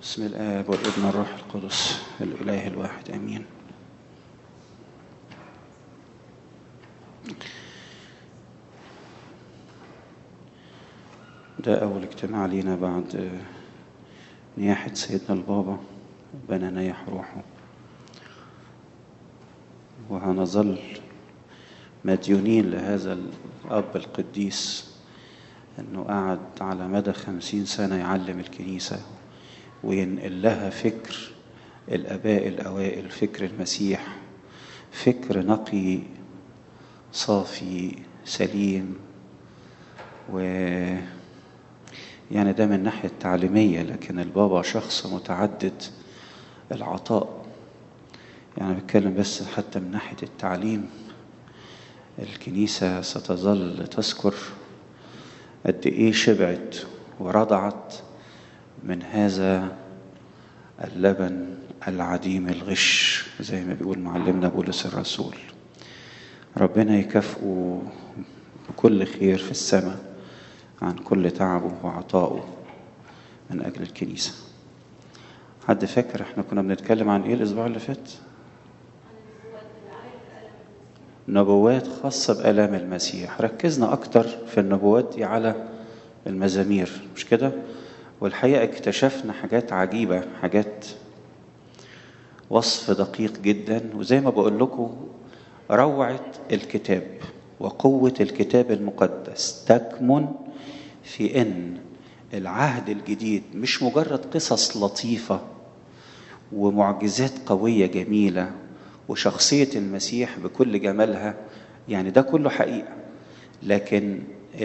بسم الآب والابن والروح القدس الإله الواحد آمين. ده أول اجتماع لينا بعد نياحة سيدنا البابا، ربنا ينيح روحه، وهنظل مديونين لهذا الأب القديس أنه قعد على مدى 50 سنة يعلم الكنيسة وينقل لها فكر الآباء الأوائل، فكر المسيح، فكر نقي صافي سليم. ويعني ده من الناحية التعليمية، لكن البابا شخص متعدد العطاء. يعني بتكلم بس حتى من ناحية التعليم، الكنيسة ستظل تذكر قد إيه شبعت ورضعت من هذا اللبن العديم الغش، زي ما بيقول معلمنا بولس الرسول. ربنا يكافئه بكل خير في السماء عن كل تعبه وعطائه من أجل الكنيسة. حد فاكر احنا كنا بنتكلم عن ايه الأسبوع اللي فات؟ نبوات خاصة بآلام المسيح. ركزنا أكتر في النبوات دي على المزامير، مش كده؟ والحقيقة اكتشفنا حاجات عجيبة، حاجات وصف دقيق جدا. وزي ما بقول لكم، روعة الكتاب وقوة الكتاب المقدس تكمن في إن العهد الجديد مش مجرد قصص لطيفة ومعجزات قوية جميلة وشخصية المسيح بكل جمالها، يعني ده كله حقيقة، لكن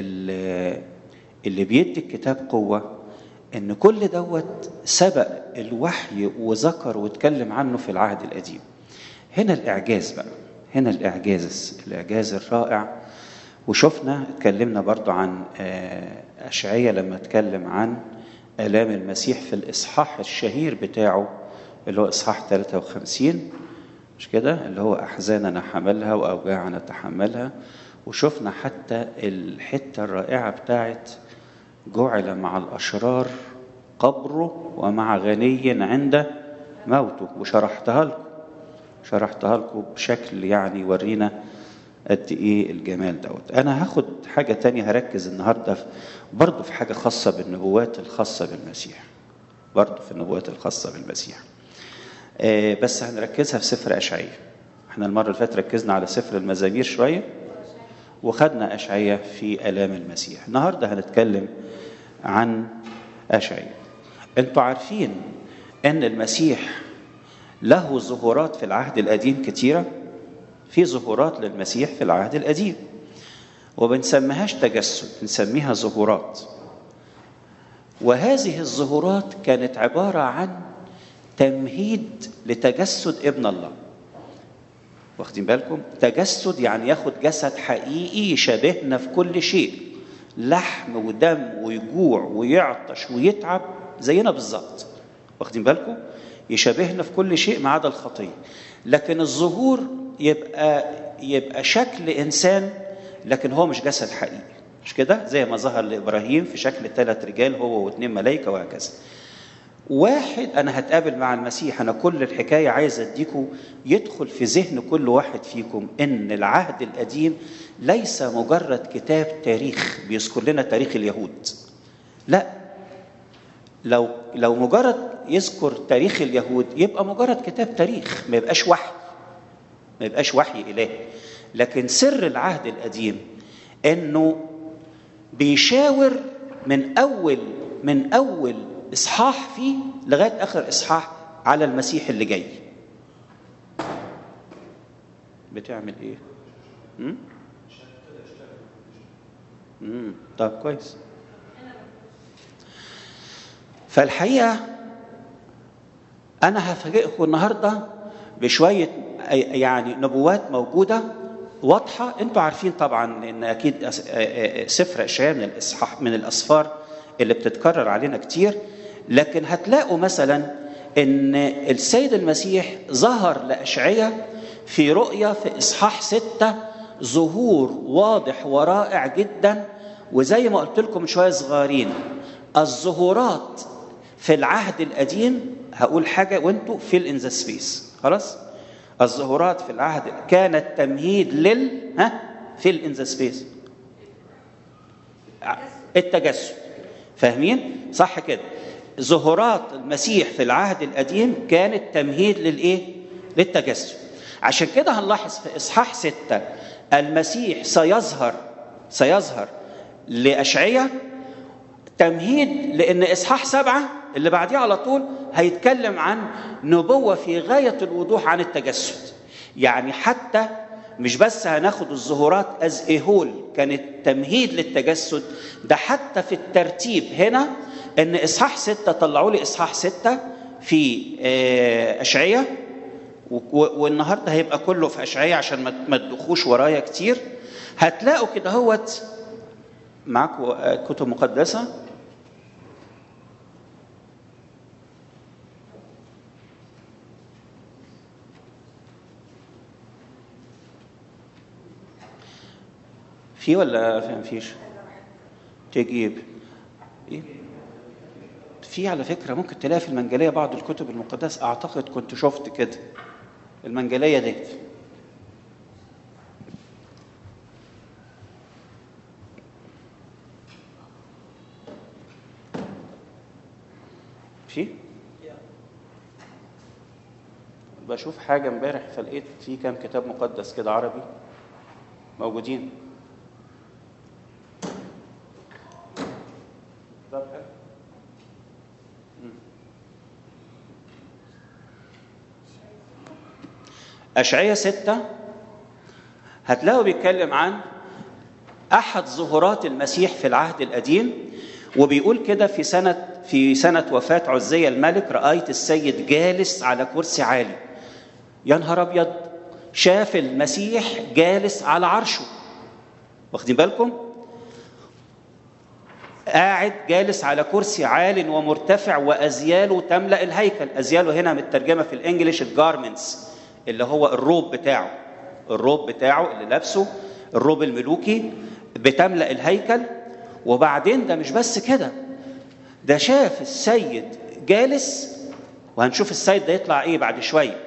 اللي بيدي الكتاب قوة إن كل دوت سبق الوحي وذكر واتكلم عنه في العهد القديم. هنا الإعجاز بقى، هنا الإعجاز الرائع. وشفنا اتكلمنا برضو عن أشعية لما اتكلم عن آلام المسيح في الإصحاح الشهير بتاعه اللي هو إصحاح 53، مش كده؟ اللي هو أحزاننا حملها وأوجاعنا تحملها. وشفنا حتى الحتة الرائعة بتاعت جعل مع الأشرار قبره ومع غني عند موته، وشرحتها لكم بشكل يعني يورينا قد ايه الجمال دوت. انا هاخد حاجة تانية، هركز النهاردة برضو في حاجة خاصة بالنبوات الخاصة بالمسيح، برضو في النبوات الخاصة بالمسيح، بس هنركزها في سفر أشعية. احنا المرة اللي فاتت ركزنا على سفر المزامير شوية وخدنا أشعية في آلام المسيح. النهاردة هنتكلم عن أشعية. انتوا عارفين ان المسيح له ظهورات في العهد القديم كتيرة. في ظهورات للمسيح في العهد القديم وبنسميهاش تجسد، بنسميها ظهورات. وهذه الظهورات كانت عبارة عن تمهيد لتجسد ابن الله. واخدين بالكم؟ تجسد يعني ياخد جسد حقيقي يشبهنا في كل شيء، لحم ودم ويجوع ويعطش ويتعب زينا بالظبط. واخدين بالكم؟ يشبهنا في كل شيء ما عدا الخطية. لكن الظهور يبقى شكل إنسان، لكن هو مش جسد حقيقي، مش كده؟ زي ما ظهر لإبراهيم في شكل 3 رجال هو و2 ملائكة وهكذا. واحد أنا هتقابل مع المسيح. أنا كل الحكاية عايز أديكم يدخل في ذهن كل واحد فيكم إن العهد القديم ليس مجرد كتاب تاريخ بيذكر لنا تاريخ اليهود. لا، لو مجرد يذكر تاريخ اليهود يبقى مجرد كتاب تاريخ، ما يبقاش وحي إلهي. لكن سر العهد القديم إنه بيشاور من أول إصحاح فيه لغاية آخر إصحاح على المسيح اللي جاي. بتعمل إيه؟ طب كويس. فالحقيقة أنا هفاجئكم النهاردة بشوية يعني نبوات موجودة واضحة. أنتوا عارفين طبعا إن أكيد سفر أشعياء من الأسفار اللي بتتكرر علينا كتير. لكن هتلاقوا مثلا إن السيد المسيح ظهر لأشعياء في رؤيا في إصحاح 6 ظهور واضح ورائع جدا. وزي ما قلت لكم شوية صغيرين، الظهورات في العهد القديم هقول حاجة وانتوا fill in the space. خلاص؟ الظهورات في العهد كانت تمهيد fill in the space. التجسد. فاهمين؟ صح كده. ظهورات المسيح في العهد القديم كانت تمهيد للايه؟ للتجسد. عشان كده هنلاحظ في اصحاح 6 المسيح سيظهر لأشعية تمهيد، لأن إصحاح 7 اللي بعديه على طول هيتكلم عن نبوة في غاية الوضوح عن التجسد. يعني حتى مش بس هناخد الظهورات از ايهول كانت تمهيد للتجسد، ده حتى في الترتيب هنا ان اصحاح 6 طلعوا لي اصحاح 6 في اشعياء، والنهارده هيبقى كله في اشعياء عشان ما تدخوش ورايا كتير. هتلاقوا كده هوت معاكم كتب مقدسه، في ولا ما فيش؟ تجيب ايه؟ في على فكره ممكن تلاقي في المنجليه بعض الكتب المقدسه، اعتقد كنت شفت كده المنجليه دي. في بشوف حاجه امبارح فلقيت في كام كتاب مقدس كده عربي موجودين. أشعياء 6 هتلاقوا بيتكلم عن أحد ظهورات المسيح في العهد القديم، وبيقول كده في سنة وفاة عزية الملك رأيت السيد جالس على كرسي عالي. يا نهار أبيض، شاف المسيح جالس على عرشه. واخدين بالكم؟ قاعد جالس على كرسي عال ومرتفع وأزياله تملأ الهيكل. أزياله هنا مترجمة في الإنجليش الجارمنتس، اللي هو الروب بتاعه اللي لابسه، الروب الملوكي بتملأ الهيكل. وبعدين ده مش بس كده، ده شاف السيد جالس، وهنشوف السيد ده يطلع ايه بعد شويه،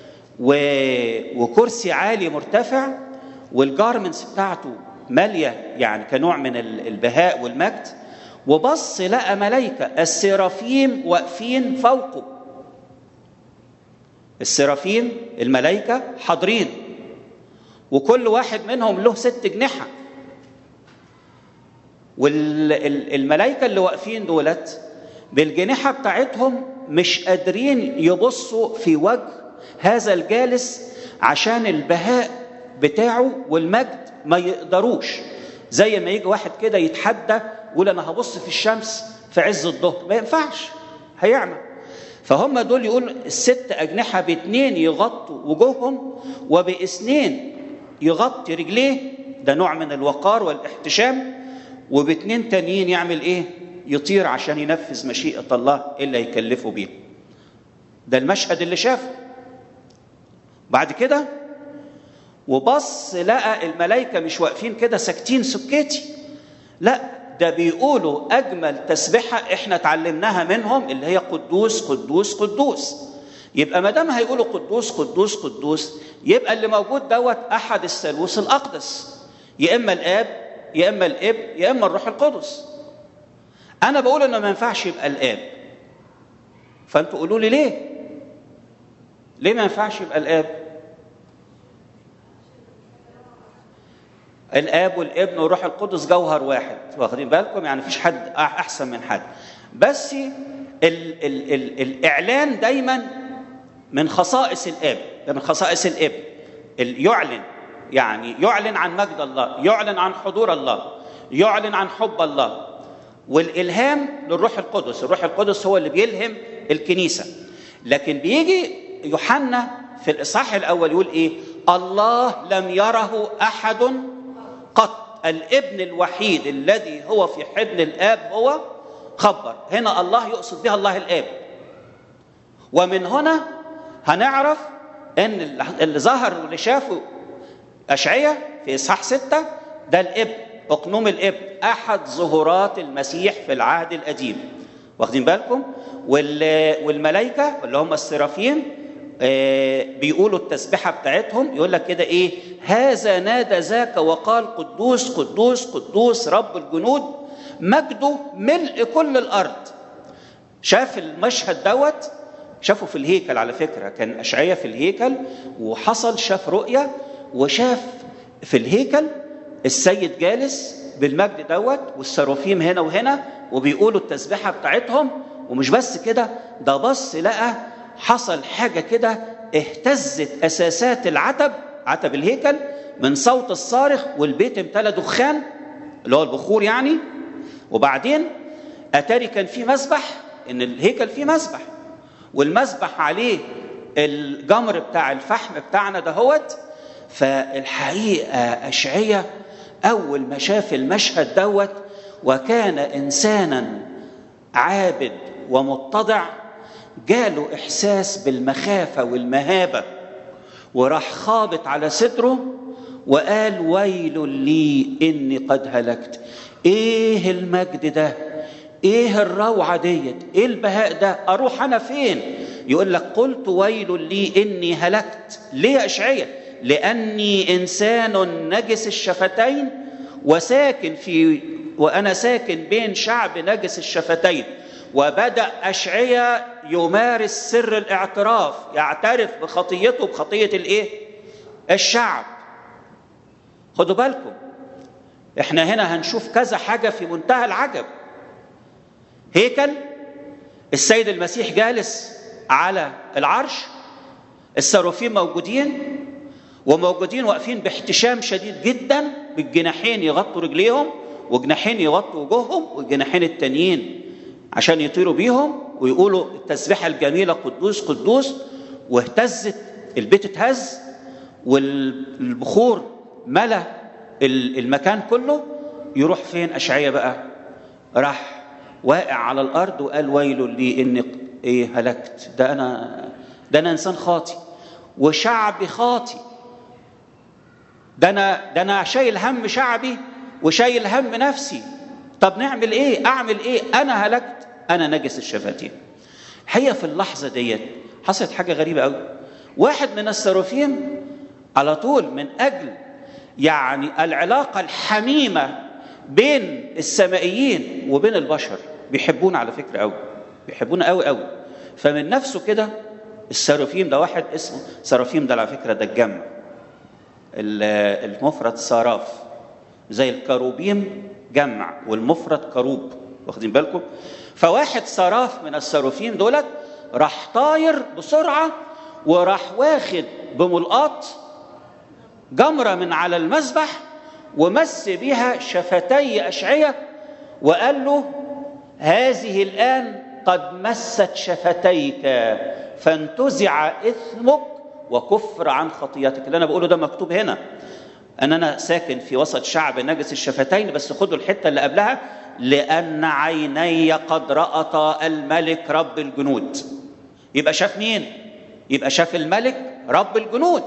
وكرسي عالي مرتفع، والجارمنتس بتاعته ماليه يعني كنوع من البهاء والمجد. وبص لقى ملائكه السرافيم واقفين فوقه. السرافيم الملائكة حاضرين، وكل واحد منهم له 6 أجنحة. والملائكة اللي واقفين دولت بالجناحة بتاعتهم مش قادرين يبصوا في وجه هذا الجالس عشان البهاء بتاعه والمجد، ما يقدروش. زي ما يجي واحد كده يتحدى يقول أنا هبص في الشمس في عز الظهر، ما ينفعش، هيعمى. فهم دول يقول 6 أجنحة ب2 يغطوا وجوههم، وب2 يغطي رجليه، ده نوع من الوقار والاحتشام، وب2 تانيين يعمل ايه؟ يطير عشان ينفذ مشيئة الله اللي يكلفه بيه. ده المشهد اللي شافه. بعد كده وبص لقى الملائكة مش واقفين كده ساكتين سكتي، لا، ده بيقولوا أجمل تسبحة إحنا تعلمناها منهم، اللي هي قدوس قدوس قدوس. يبقى ما دام هيقولوا قدوس قدوس قدوس، يبقى اللي موجود دوت أحد الثالوث الأقدس، يا إما الآب يا إما الابن يا إما الروح القدس. أنا بقول إنه ما ينفعش يبقى الآب، فأنتوا قولوا لي ليه ما ينفعش يبقى الآب؟ الاب والابن والروح القدس جوهر واحد، واخدين بالكم؟ يعني مفيش حد احسن من حد، بس الاعلان دايما من خصائص الاب، من خصائص الابن. يعلن، يعني يعلن عن مجد الله، يعلن عن حضور الله، يعلن عن حب الله. والالهام للروح القدس، الروح القدس هو اللي بيلهم الكنيسه. لكن بيجي يوحنا في الاصحاح الاول يقول ايه؟ الله لم يره احد قط، الابن الوحيد الذي هو في حضن الآب هو خبر. هنا الله يقصد بها الله الآب. ومن هنا هنعرف ان اللي ظهر واللي شافه أشعياء في إصحاح 6 ده الابن، أقنوم الابن، أحد ظهورات المسيح في العهد القديم. واخدين بالكم؟ والملائكه اللي هم السرافيم بيقولوا التسبيحه بتاعتهم، يقول لك كده ايه: هذا نادى ذاك وقال قدوس قدوس قدوس رب الجنود مجده ملء كل الارض. شاف المشهد دوت، شافه في الهيكل على فكره، كان اشعياء في الهيكل وحصل شاف رؤيه، وشاف في الهيكل السيد جالس بالمجد دوت والسرافيم هنا وهنا وبيقولوا التسبيحه بتاعتهم. ومش بس كده، ده بص لقى حصل حاجه كده، اهتزت اساسات عتب الهيكل من صوت الصارخ، والبيت امتلى دخان اللي هو البخور يعني. وبعدين اتاري كان في مسبح، ان الهيكل فيه مسبح، والمسبح عليه الجمر بتاع الفحم بتاعنا دهوت. فالحقيقه اشعياء اول ما شاف المشهد دوت، وكان انسانا عابد ومتضع، جاله احساس بالمخافه والمهابه، وراح خابط على صدره وقال: ويل لي اني قد هلكت. ايه المجد ده؟ ايه الروعه ديت؟ ايه البهاء ده؟ اروح انا فين؟ يقول لك: قلت ويل لي اني هلكت. ليه يا اشعياء؟ لاني انسان نجس الشفتين وانا ساكن بين شعب نجس الشفتين. وبدأ أشعياء يمارس سر الاعتراف، يعترف بخطيته، بخطية الايه؟ الشعب. خدوا بالكم، احنا هنا هنشوف كذا حاجة في منتهى العجب. هيكل، السيد المسيح جالس على العرش، السرافيم موجودين، وموجودين واقفين باحتشام شديد جدا، بالجناحين يغطوا رجليهم، وجناحين يغطوا وجوههم، والجناحين التانيين عشان يطيروا بيهم ويقولوا التسبيحة الجميلة قدوس قدوس. واهتزت البيت، اتهز، والبخور ملأ المكان كله. يروح فين أشعياء بقى؟ راح واقع على الأرض وقال: ويل لي إني هلكت. ده أنا إنسان خاطي وشعبي خاطي. ده أنا شايل هم شعبي وشايل هم نفسي. طب نعمل ايه؟ اعمل ايه؟ انا هلكت، انا نجس الشفتين. هي في اللحظه ديت حصلت حاجه غريبه قوي. واحد من السرافيم على طول، من اجل يعني العلاقه الحميمه بين السمائيين وبين البشر، بيحبونا على فكره قوي، بيحبونا قوي قوي. فمن نفسه كده السرافيم ده، واحد اسمه سرافيم ده على فكره ده الجمع، المفرد سراف، زي الكروبيم جمع والمفرد كروب، واخدين بالكم؟ فواحد سراف من السرافيم دولت راح طاير بسرعه، وراح واخد بملقاط جمره من على المذبح، ومس بها شفتي أشعياء، وقال له: هذه الآن قد مست شفتيك، فانتزع إثمك وكفر عن خطيئتك. اللي أنا بقوله ده مكتوب هنا، أنا ساكن في وسط شعب نجس الشفتين، بس خدوا الحتة اللي قبلها: لأن عيني قد رأتا الملك رب الجنود. يبقى شاف مين؟ يبقى شاف الملك رب الجنود،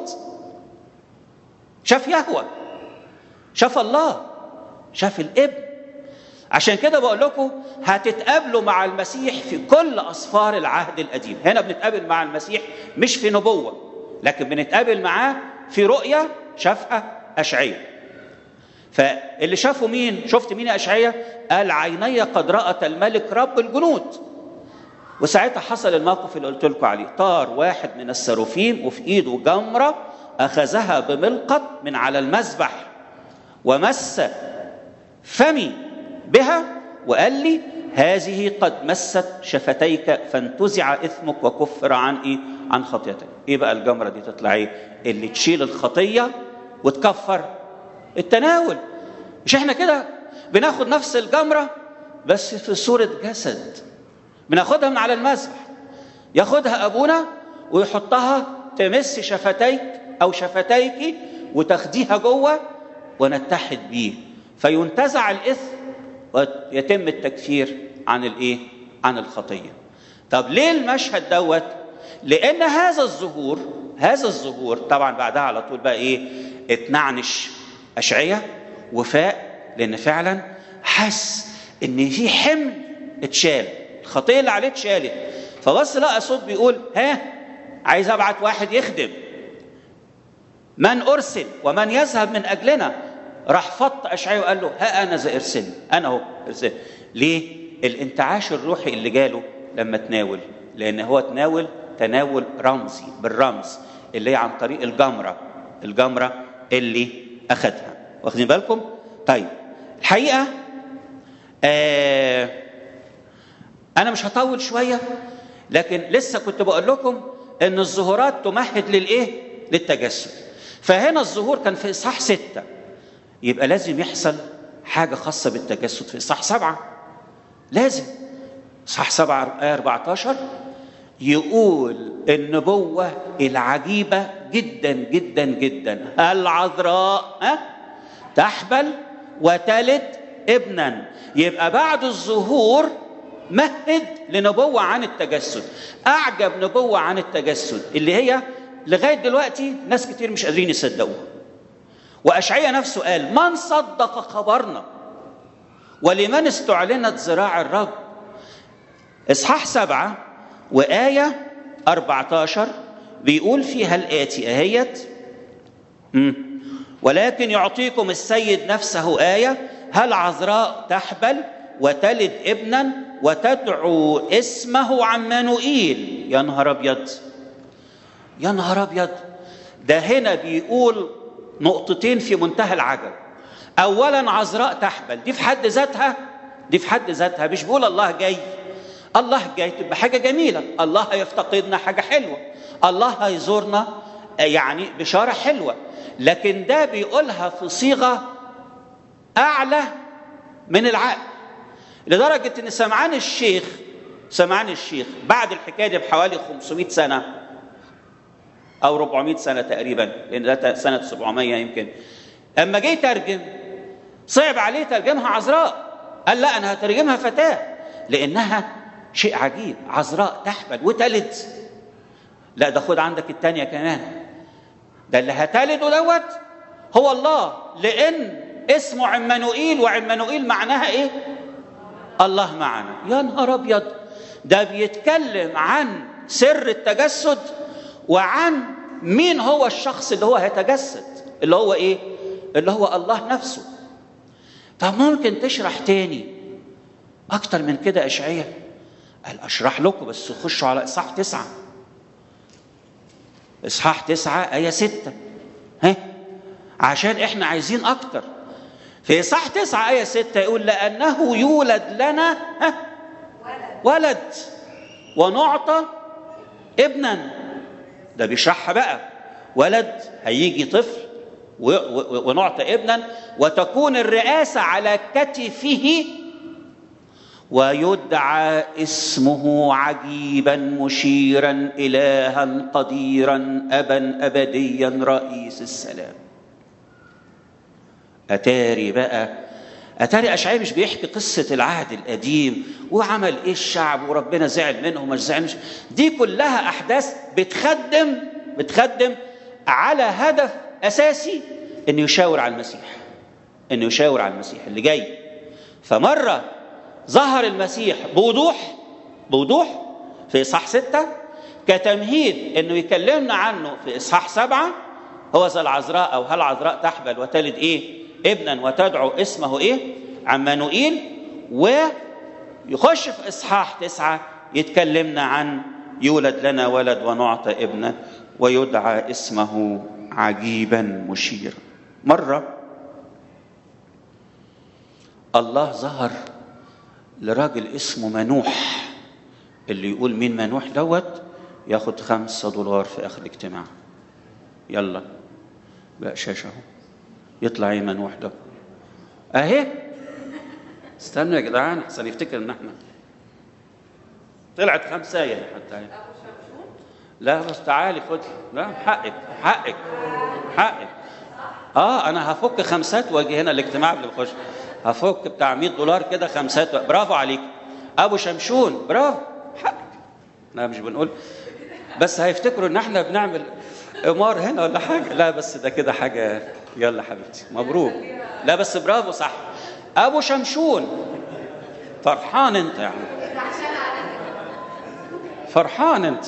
شاف يهوه، شاف الله، شاف الابن. عشان كده بقول لكم هتتقابلوا مع المسيح في كل أسفار العهد القديم. هنا بنتقابل مع المسيح مش في نبوة، لكن بنتقابل معاه في رؤية شافها أشعياء. فاللي شافوا مين؟ شفت مين يا أشعياء؟ قال: عيني قد رأت الملك رب الجنود. وساعتها حصل الموقف اللي قلت لكم عليه، طار واحد من السرافيم وفي ايده جمرة، أخذها بملقط من على المذبح ومس فمي بها، وقال لي: هذه قد مست شفتيك، فانتزع إثمك وكفر عن خطيئتك. ايه بقى الجمرة دي؟ تطلع ايه؟ اللي تشيل الخطية وتكفر التناول. مش احنا كده بناخد نفس الجمرة بس في صورة جسد، بناخدها من على المذبح، ياخدها أبونا ويحطها تمس شفتيك أو شفتيك، وتاخديها جوه ونتحد بيه، فينتزع الإثم ويتم التكفير عن الخطية. طب ليه المشهد دوت؟ لأن هذا الظهور طبعا بعدها على طول بقى ايه؟ اتنعنش أشعياء وفاق، لأن فعلا حس إن في حمل اتشال، الخطيه اللي عليه اتشالت. فبص لقى صوت بيقول ها عايز ابعت واحد يخدم، من ارسل ومن يذهب من اجلنا؟ راح فط اشعياء وقال له ها انا ذا ارسلني، انا اهو ارسل. ليه؟ الانتعاش الروحي اللي جاله لما تناول، لان هو تناول رمزي بالرمز اللي هي عن طريق الجمره اللي اخذها. واخدين بالكم؟ طيب الحقيقه انا مش هطول شويه، لكن لسه كنت بقول لكم ان الظهورات تمهد للايه؟ للتجسد. فهنا الظهور كان في اصحاح 6، يبقى لازم يحصل حاجه خاصه بالتجسد في اصحاح 7. لازم اصحاح 7 آية 14 يقول النبوه العجيبه جدا جدا جدا: العذراء تحبل وتلد ابنا. يبقى بعد الظهور مهد لنبوة عن التجسد، أعجب نبوة عن التجسد اللي هي لغاية دلوقتي ناس كتير مش قادرين يصدقوها. وأشعياء نفسه قال: من صدق خبرنا ولمن استعلنت ذراع الرب. إصحاح 7 وآية 14 بيقول فيها الآتي أهيت: ولكن يعطيكم السيد نفسه آية: هل عذراء تحبل وتلد ابنا وتدعو اسمه عمانوئيل. يا نهار ابيض، يا نهار ابيض. ده هنا بيقول نقطتين في منتهى العجب. اولا عذراء تحبل، دي في حد ذاتها مش بيقول الله جاي تبقى حاجه جميله، الله هيفتقدنا حاجه حلوه، الله هيزورنا يعني بشاره حلوه، لكن ده بيقولها في صيغه اعلى من العقل، لدرجة ان سمعان الشيخ بعد الحكاية دي بحوالي 500 سنة او 400 سنة تقريبا، لان ده سنة 700 يمكن، اما جه يترجم صعب عليه ترجمها عذراء، قال لا انا هترجمها فتاة، لانها شيء عجيب. عذراء تحبل وتلد، لا ده خد عندك التانية كمان، ده اللي هتلده دوت هو الله، لان اسمه عمانوئيل، وعمانوئيل معناها ايه؟ الله معنا. يا نهار ابيض، ده بيتكلم عن سر التجسد وعن مين هو الشخص اللي هو هيتجسد، اللي هو ايه؟ اللي هو الله نفسه. طب ممكن تشرح تاني اكتر من كده اشعياء؟ قال اشرح لكم، بس خشوا على اصحاح 9. اصحاح 9 آية 6 عشان احنا عايزين اكتر. في اصحاح 9 آية 6 يقول: لأنه يولد لنا ولد ونعطى ابنا. ده بيشرحها بقى، ولد هيجي طفل ونعطى ابنا، وتكون الرئاسة على كتفه، ويدعى اسمه عجيبا مشيرا إلها قديرا أبا أبديا رئيس السلام. أتاري أشعياء مش بيحكي قصة العهد القديم وعمل إيه الشعب وربنا زعل منهم مش زعل، دي كلها أحداث بتخدم على هدف أساسي، إنه يشاور على المسيح اللي جاي. فمرة ظهر المسيح بوضوح في إصحاح 6 كتمهيد إنه يكلمنا عنه في إصحاح 7: هو ذا العذراء، أو هل عذراء تحبل وتلد إيه؟ ابنا وتدعو اسمه ايه؟ عمانوئيل. ويخش في اصحاح 9 يتكلمنا عن يولد لنا ولد ونعطى ابنا ويدعى اسمه عجيبا مشيرا. مرة الله ظهر لراجل اسمه منوح، اللي يقول مين منوح دوت ياخد $5 في اخر الاجتماع. يلا بقى شاشة اهو، يطلع ايه منوح ده اهي. استنوا يا جدعان احسن يفتكر ان احنا طلعت 5 حتى اهي. لا بس تعالي خدي، لا حقك انا هفك 5 واجي هنا الاجتماع اللي بخش هفك بتاع $100 كده 5. برافو عليك ابو شمشون، برافو، حقك. لا مش بنقول بس هيفتكروا ان احنا بنعمل قمار هنا ولا حاجه، لا بس ده كده حاجه. يلا حبيبتي مبروك. لا بس برافو، صح ابو شمشون، فرحان انت يعني. فرحان انت.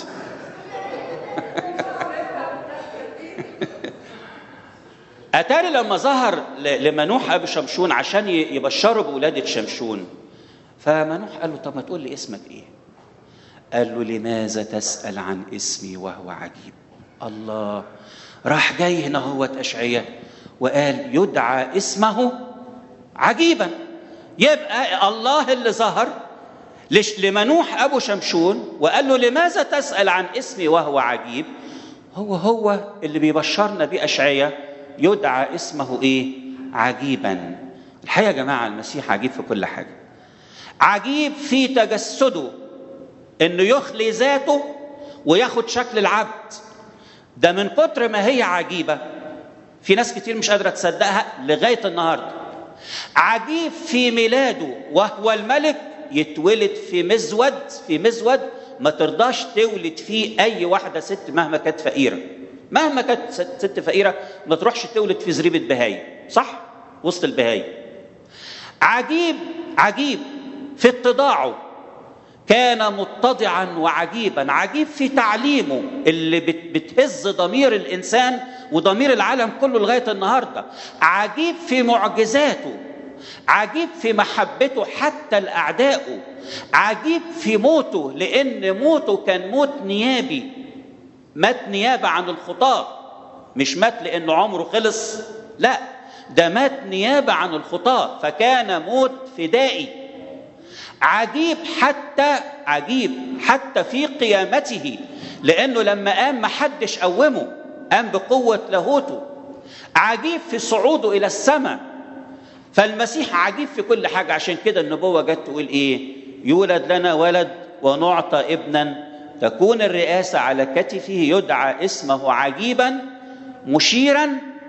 اتاري لما ظهر لمنوح ابو شمشون عشان يبشروا بولادة شمشون، فمنوح قال له طب ما تقول لي اسمك ايه؟ قال له لماذا تسأل عن اسمي وهو عجيب؟ الله، راح جاي هنا هو أشعياء وقال يدعى اسمه عجيبا. يبقى الله اللي ظهر لمنوح أبو شمشون وقال له لماذا تسأل عن اسمي وهو عجيب، هو اللي بيبشرنا بأشعياء يدعى اسمه ايه؟ عجيبا. الحقيقة يا جماعة المسيح عجيب في كل حاجة. عجيب في تجسده، انه يخلي ذاته وياخد شكل العبد. ده من كتر ما هي عجيبة في ناس كتير مش قادرة تصدقها لغاية النهاردة. عجيب في ميلاده وهو الملك يتولد في مزود ما ترضاش تولد فيه اي واحدة ست مهما كانت فقيرة. مهما كانت ست فقيرة ما تروحش تولد في زريبة بهايم، صح؟ وسط البهايم. عجيب في اتضاعه، كان متضعا وعجيبا. عجيب في تعليمه اللي بتهز ضمير الإنسان وضمير العالم كله لغاية النهاردة. عجيب في معجزاته، عجيب في محبته حتى لأعدائه. عجيب في موته، لأن موته كان موت نيابي، مات نيابة عن الخطاة، مش مات لأنه عمره خلص، لا، ده مات نيابة عن الخطاة، فكان موت فدائي. عجيب حتى في قيامته، لأنه لما قام محدش قومه، قام بقوة لاهوته. عجيب في صعوده إلى السماء. فالمسيح عجيب في كل حاجة. عشان كده النبوة جت تقول إيه؟ يولد لنا ولد ونعطى ابنا، تكون الرئاسة على كتفه، يدعى اسمه عجيبا، مشيرا،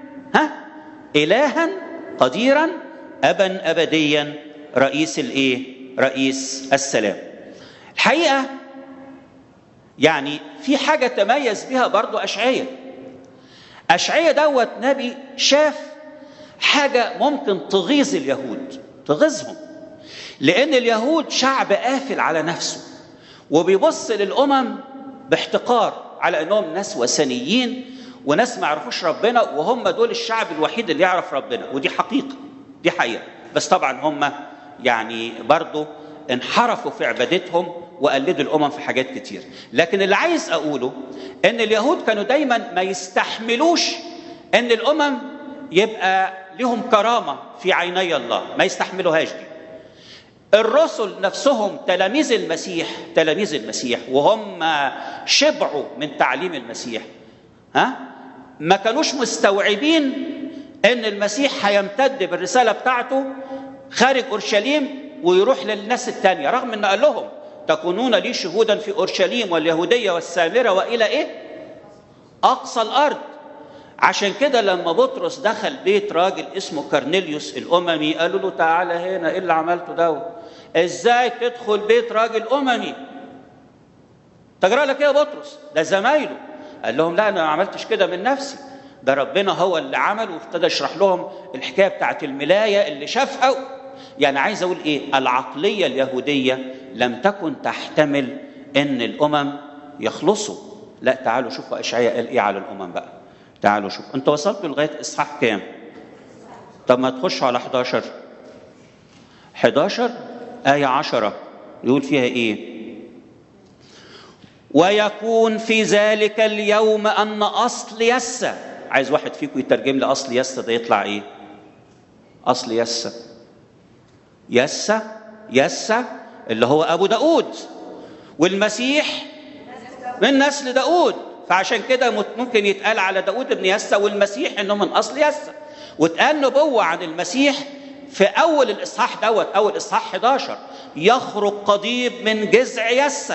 إلها قديرا، أبا أبديا، رئيس رئيس السلام. الحقيقة يعني في حاجة تميز بها برضو أشعياء دوت نبي شاف حاجة ممكن تغيظ اليهود، تغيظهم، لأن اليهود شعب قافل على نفسه وبيبص للأمم باحتقار على أنهم ناس وثنيين وناس ما يعرفوش ربنا، وهم دول الشعب الوحيد اللي يعرف ربنا. ودي حقيقة، دي حقيقة. بس طبعا هم يعني برضو انحرفوا في عبادتهم وقلدوا الأمم في حاجات كتير. لكن اللي عايز أقوله أن اليهود كانوا دايما ما يستحملوش أن الأمم يبقى لهم كرامة في عيني الله، ما يستحملوهاش دي. الرسل نفسهم تلاميذ المسيح وهم شبعوا من تعليم المسيح، ما كانوش مستوعبين أن المسيح هيمتد بالرسالة بتاعته خارج أورشليم ويروح للناس التانية، رغم أن قال لهم تكونون لي شهودا في أورشليم واليهودية والسامرة وإلى أقصى الأرض. عشان كده لما بطرس دخل بيت راجل اسمه كرنيليوس الأممي، قالوا له تعالى هنا، إيه اللي عملته ده؟ إزاي تدخل بيت راجل أممي؟ تجرى لك إيه يا بطرس؟ ده زمايله. قال لهم لا، أنا ما عملتش كده من نفسي، ده ربنا هو اللي عمل. وابتدى يشرح لهم الحكاية بتاعت الملاية اللي شافها. يعني عايز أقول إيه؟ العقلية اليهودية لم تكن تحتمل إن الأمم يخلصوا. لا، تعالوا شوفوا أشعياء قال إيه على الأمم بقى. تعالوا شوفوا. أنتوا وصلتوا لغاية إصحاح كام؟ طب ما تخشوا على 11 آية 10 يقول فيها إيه؟ ويكون في ذلك اليوم أن أصل يسّى. عايز واحد فيكم يترجم لي أصل يسّى ده يطلع إيه؟ أصل يسّى اللي هو أبو داود، والمسيح من نسل داود. فعشان كده ممكن يتقال على داود ابن يسّى والمسيح إنه من أصل يسّى. واتقال نبوة عن المسيح في أول الإصحاح دوت، أول إصحاح 11، يخرج قضيب من جذع يسّى،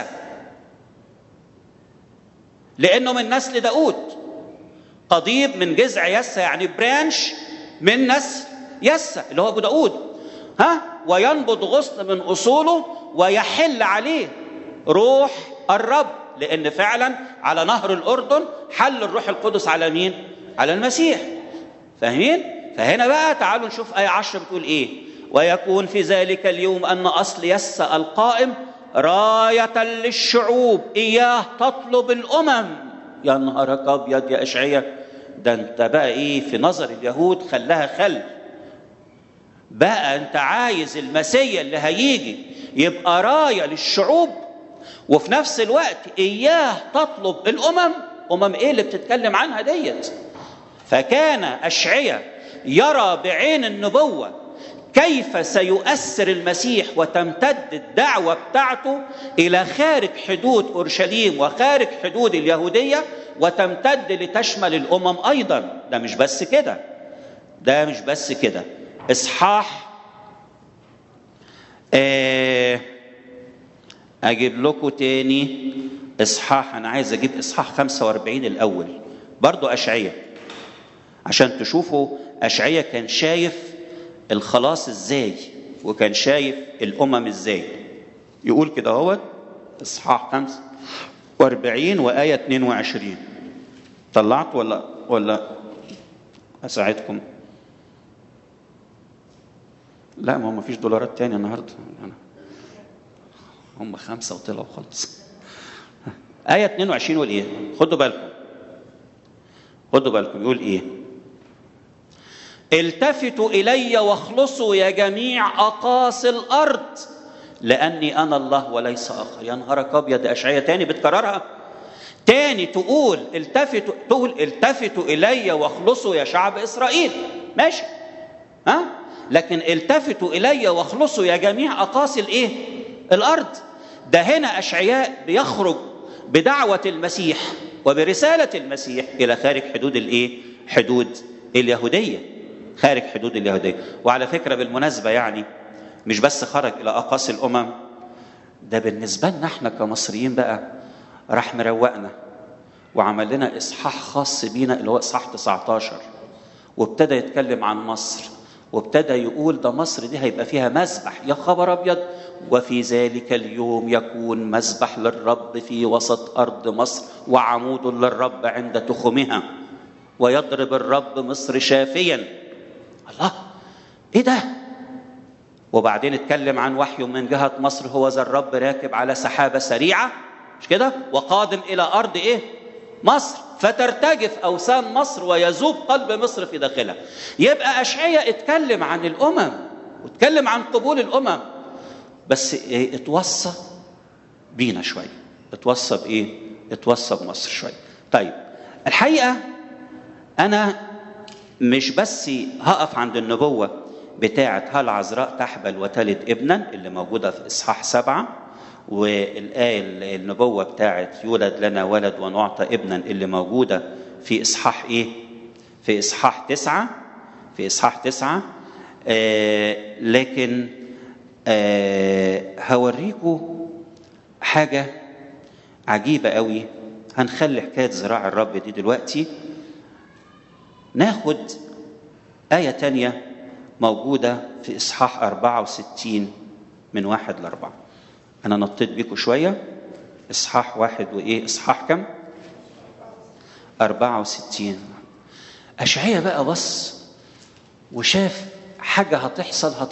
لأنه من نسل داود. قضيب من جذع يسّى يعني برانش من نسل يسّى اللي هو أبو داود. وينبض غصن من أصوله ويحل عليه روح الرب، لأن فعلا على نهر الأردن حل الروح القدس على مين؟ على المسيح. فاهمين؟ فهنا بقى تعالوا نشوف آية 10 بتقول إيه؟ ويكون في ذلك اليوم أن أصل يسّى القائم راية للشعوب، إياه تطلب الأمم. يا نهارك أبيض يا أشعياء، ده أنت بقى إيه في نظر اليهود خلاها خل. بقى أنت عايز المسيا اللي هيجي يبقى راية للشعوب، وفي نفس الوقت إياه تطلب الأمم. أمم إيه اللي بتتكلم عنها ديت؟ فكان أشعياء يرى بعين النبوة كيف سيؤثر المسيح وتمتد الدعوة بتاعته إلى خارج حدود أورشليم وخارج حدود اليهودية، وتمتد لتشمل الأمم أيضا. ده مش بس كده، إصحاح أجيب لكم تاني إصحاح، أنا عايز أجيب إصحاح 45 الأول برضو أشعياء، عشان تشوفوا أشعياء كان شايف الخلاص إزاي، وكان شايف الأمم إزاي. يقول كده هو إصحاح 45 وآية 22. طلعت ولا أساعدكم؟ لا، ما فيش دولارات تاني النهارده، هم 5 وطلعوا خلاص. آية 22 يقول إيه؟ خدوا بالكم يقول إيه؟ التفتوا إلي واخلصوا يا جميع أقاصي الأرض، لأني أنا الله وليس آخر. يا نهارك أبيض يا أشعياء، تاني بتكررها تاني، تقول التفتوا إلي واخلصوا يا شعب إسرائيل، ماشي، لكن التفتوا إلي واخلصوا يا جميع أقاصي الإيه؟ الأرض. ده هنا أشعياء بيخرج بدعوة المسيح وبرسالة المسيح إلى خارج حدود الإيه؟ حدود اليهودية، خارج حدود اليهودية. وعلى فكرة بالمناسبة يعني مش بس خرج إلى أقاصي الأمم، ده بالنسبة لنا احنا كمصريين بقى راح مروقنا وعمل لنا إصحاح خاص بينا اللي هو إصحاح 19، وابتدى يتكلم عن مصر، وابتدى يقول ده مصر دي هيبقى فيها مذبح. يا خبر أبيض! وفي ذلك اليوم يكون مذبح للرب في وسط أرض مصر، وعمود للرب عند تخمها، ويضرب الرب مصر شافيا. الله، ايه ده؟ وبعدين اتكلم عن وحي من جهة مصر، هو ذا الرب راكب على سحابة سريعة، مش كده؟ وقادم إلى أرض إيه؟ مصر، فترتجف أوثان مصر ويذوب قلب مصر في داخلها. يبقى أشعياء اتكلم عن الأمم واتكلم عن قبول الأمم، بس اتوصى بينا شوية. اتوصى بإيه؟ اتوصى بمصر شوية. طيب، الحقيقة أنا مش بس هقف عند النبوة بتاعة هالعذراء تحبل وتلد ابنا اللي موجودة في إصحاح 7، والآية النبوة بتاعة يولد لنا ولد ونعطى ابنا اللي موجودة في إصحاح إيه؟ في إصحاح 9. في إصحاح 9. لكن هوريكم حاجة عجيبة قوي. هنخلي حكاية ذراع الرب دي دلوقتي، ناخد آية تانية موجودة في إصحاح 64 من 1 ل4. أنا نطيت بيكم شوية. إصحاح 1 وإيه؟ إصحاح كم؟ 64. أشعياء بقى بص وشاف حاجة هتحصل.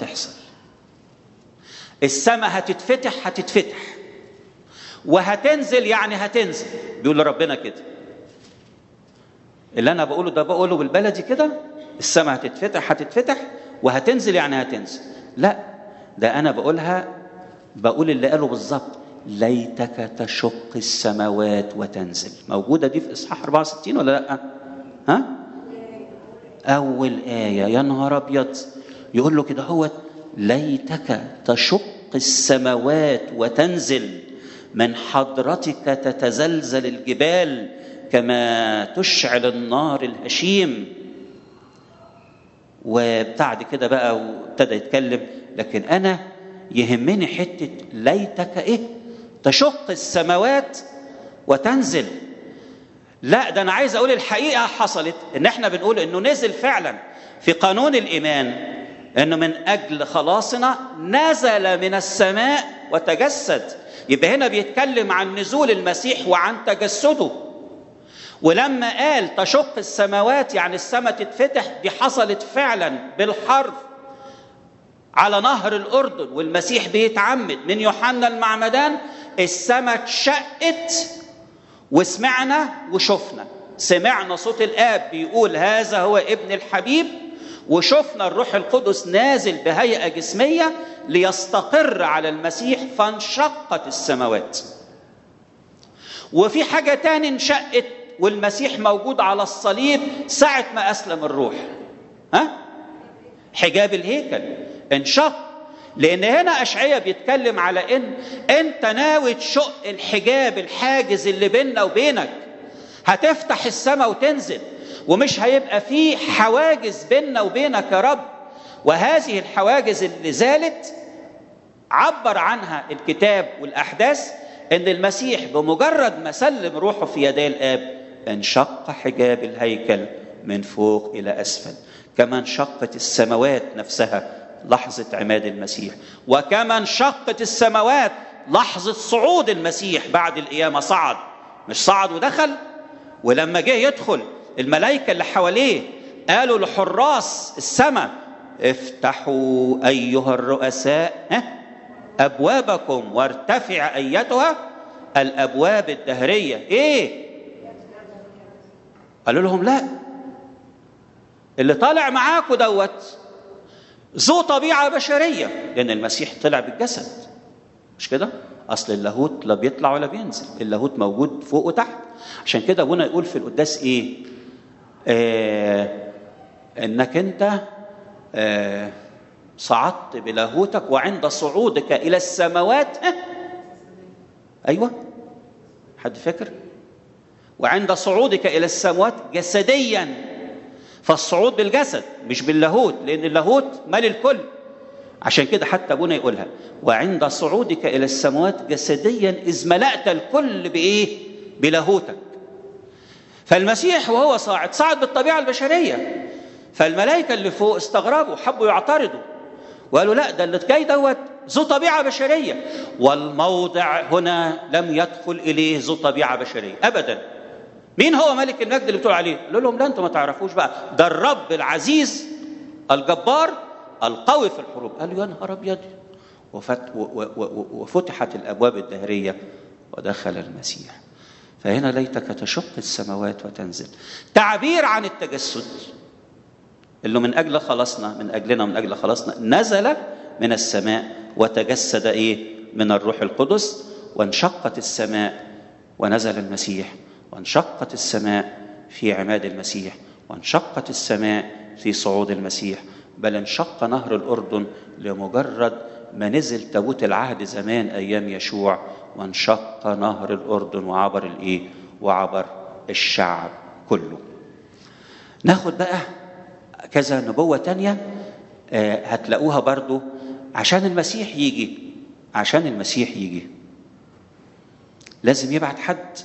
السماء هتتفتح وهتنزل، يعني هتنزل، بيقول لربنا كده. اللي أنا بقوله ده بقوله بالبلدي كده، السماء هتتفتح وهتنزل، يعني هتنزل. لا، ده أنا بقول اللي قاله بالظبط. ليتك تشق السماوات وتنزل، موجودة دي في إصحاح 64 ولا لأ؟ أول آية. يا نهار أبيض! يقول له كده هو ليتك تشق السماوات وتنزل، من حضرتك تتزلزل الجبال كما تشعل النار الهشيم. وبعد كده بقى وابتدى يتكلم، لكن أنا يهمني حتة ليتك إيه؟ تشق السماوات وتنزل. لا، ده أنا عايز أقول الحقيقة حصلت، إن إحنا بنقول إنه نزل فعلا في قانون الإيمان، إنه من أجل خلاصنا نزل من السماء وتجسد. يبقى هنا بيتكلم عن نزول المسيح وعن تجسده. ولما قال تشق السماوات يعني السماء تتفتح، دي حصلت فعلا بالحرف على نهر الأردن والمسيح بيتعمد من يوحنا المعمدان، السماء اتشقت وسمعنا وشفنا. سمعنا صوت الآب بيقول هذا هو ابن الحبيب، وشفنا الروح القدس نازل بهيئة جسمية ليستقر على المسيح، فانشقت السماوات. وفي حاجة تاني انشقت والمسيح موجود على الصليب ساعة ما أسلم الروح. حجاب الهيكل انشق، لأن هنا أشعياء بيتكلم على إن أنت ناوي تشق الحجاب الحاجز اللي بيننا وبينك، هتفتح السماء وتنزل، ومش هيبقى فيه حواجز بيننا وبينك يا رب. وهذه الحواجز اللي زالت عبر عنها الكتاب والأحداث إن المسيح بمجرد ما سلم روحه في يدي الآب انشق حجاب الهيكل من فوق إلى أسفل، كما انشقت السماوات نفسها لحظة عماد المسيح، وكما انشقت السماوات لحظة صعود المسيح بعد القيامة. صعد، مش صعد ودخل، ولما جه يدخل الملائكة اللي حواليه قالوا لحراس السماء افتحوا أيها الرؤساء أبوابكم وارتفع أيتها الأبواب الدهرية. إيه؟ قالوا لهم لا، اللي طالع معاكم دوت ذو طبيعة بشرية، لأن المسيح طلع بالجسد، مش كده؟ أصل اللاهوت لا بيطلع ولا بينزل، اللاهوت موجود فوق وتحت. عشان كده أبونا يقول في القداس إيه؟ إنك أنت صعدت بلاهوتك وعند صعودك إلى السماوات أيوة، حد فاكر؟ وعند صعودك إلى السماوات جسديا، فالصعود بالجسد مش باللاهوت، لأن اللاهوت مال الكل. عشان كده حتى أبونا يقولها وعند صعودك إلى السماوات جسديا إذ ملأت الكل بإيه؟ بلاهوتك. فالمسيح وهو صاعد بالطبيعة البشرية، فالملائكة اللي فوق استغربوا، حبوا يعترضوا وقالوا لا، ده اللي جاي دوت ذو طبيعة بشرية، والموضع هنا لم يدخل إليه ذو طبيعة بشرية أبدا. مين هو ملك المجد اللي بتقول عليه؟ قالوا لهم لا، انتم ما تعرفوش بقى، ده الرب العزيز الجبار القوي في الحروب. قالوا يا نهار ابيض، وفتحت الابواب الدهريه ودخل المسيح. فهنا ليتك تشق السماوات وتنزل، تعبير عن التجسد اللي من اجل خلاصنا، من اجلنا، من اجل خلاصنا نزل من السماء وتجسد ايه؟ من الروح القدس، وانشقت السماء ونزل المسيح، وانشقت السماء في عماد المسيح، وانشقت السماء في صعود المسيح، بل انشق نهر الأردن لمجرد ما نزل تابوت العهد زمان أيام يشوع، وانشق نهر الأردن وعبر الإيه؟ وعبر الشعب كله. ناخد بقى كذا نبوة تانية هتلاقوها برضو. عشان المسيح يجي لازم يبعت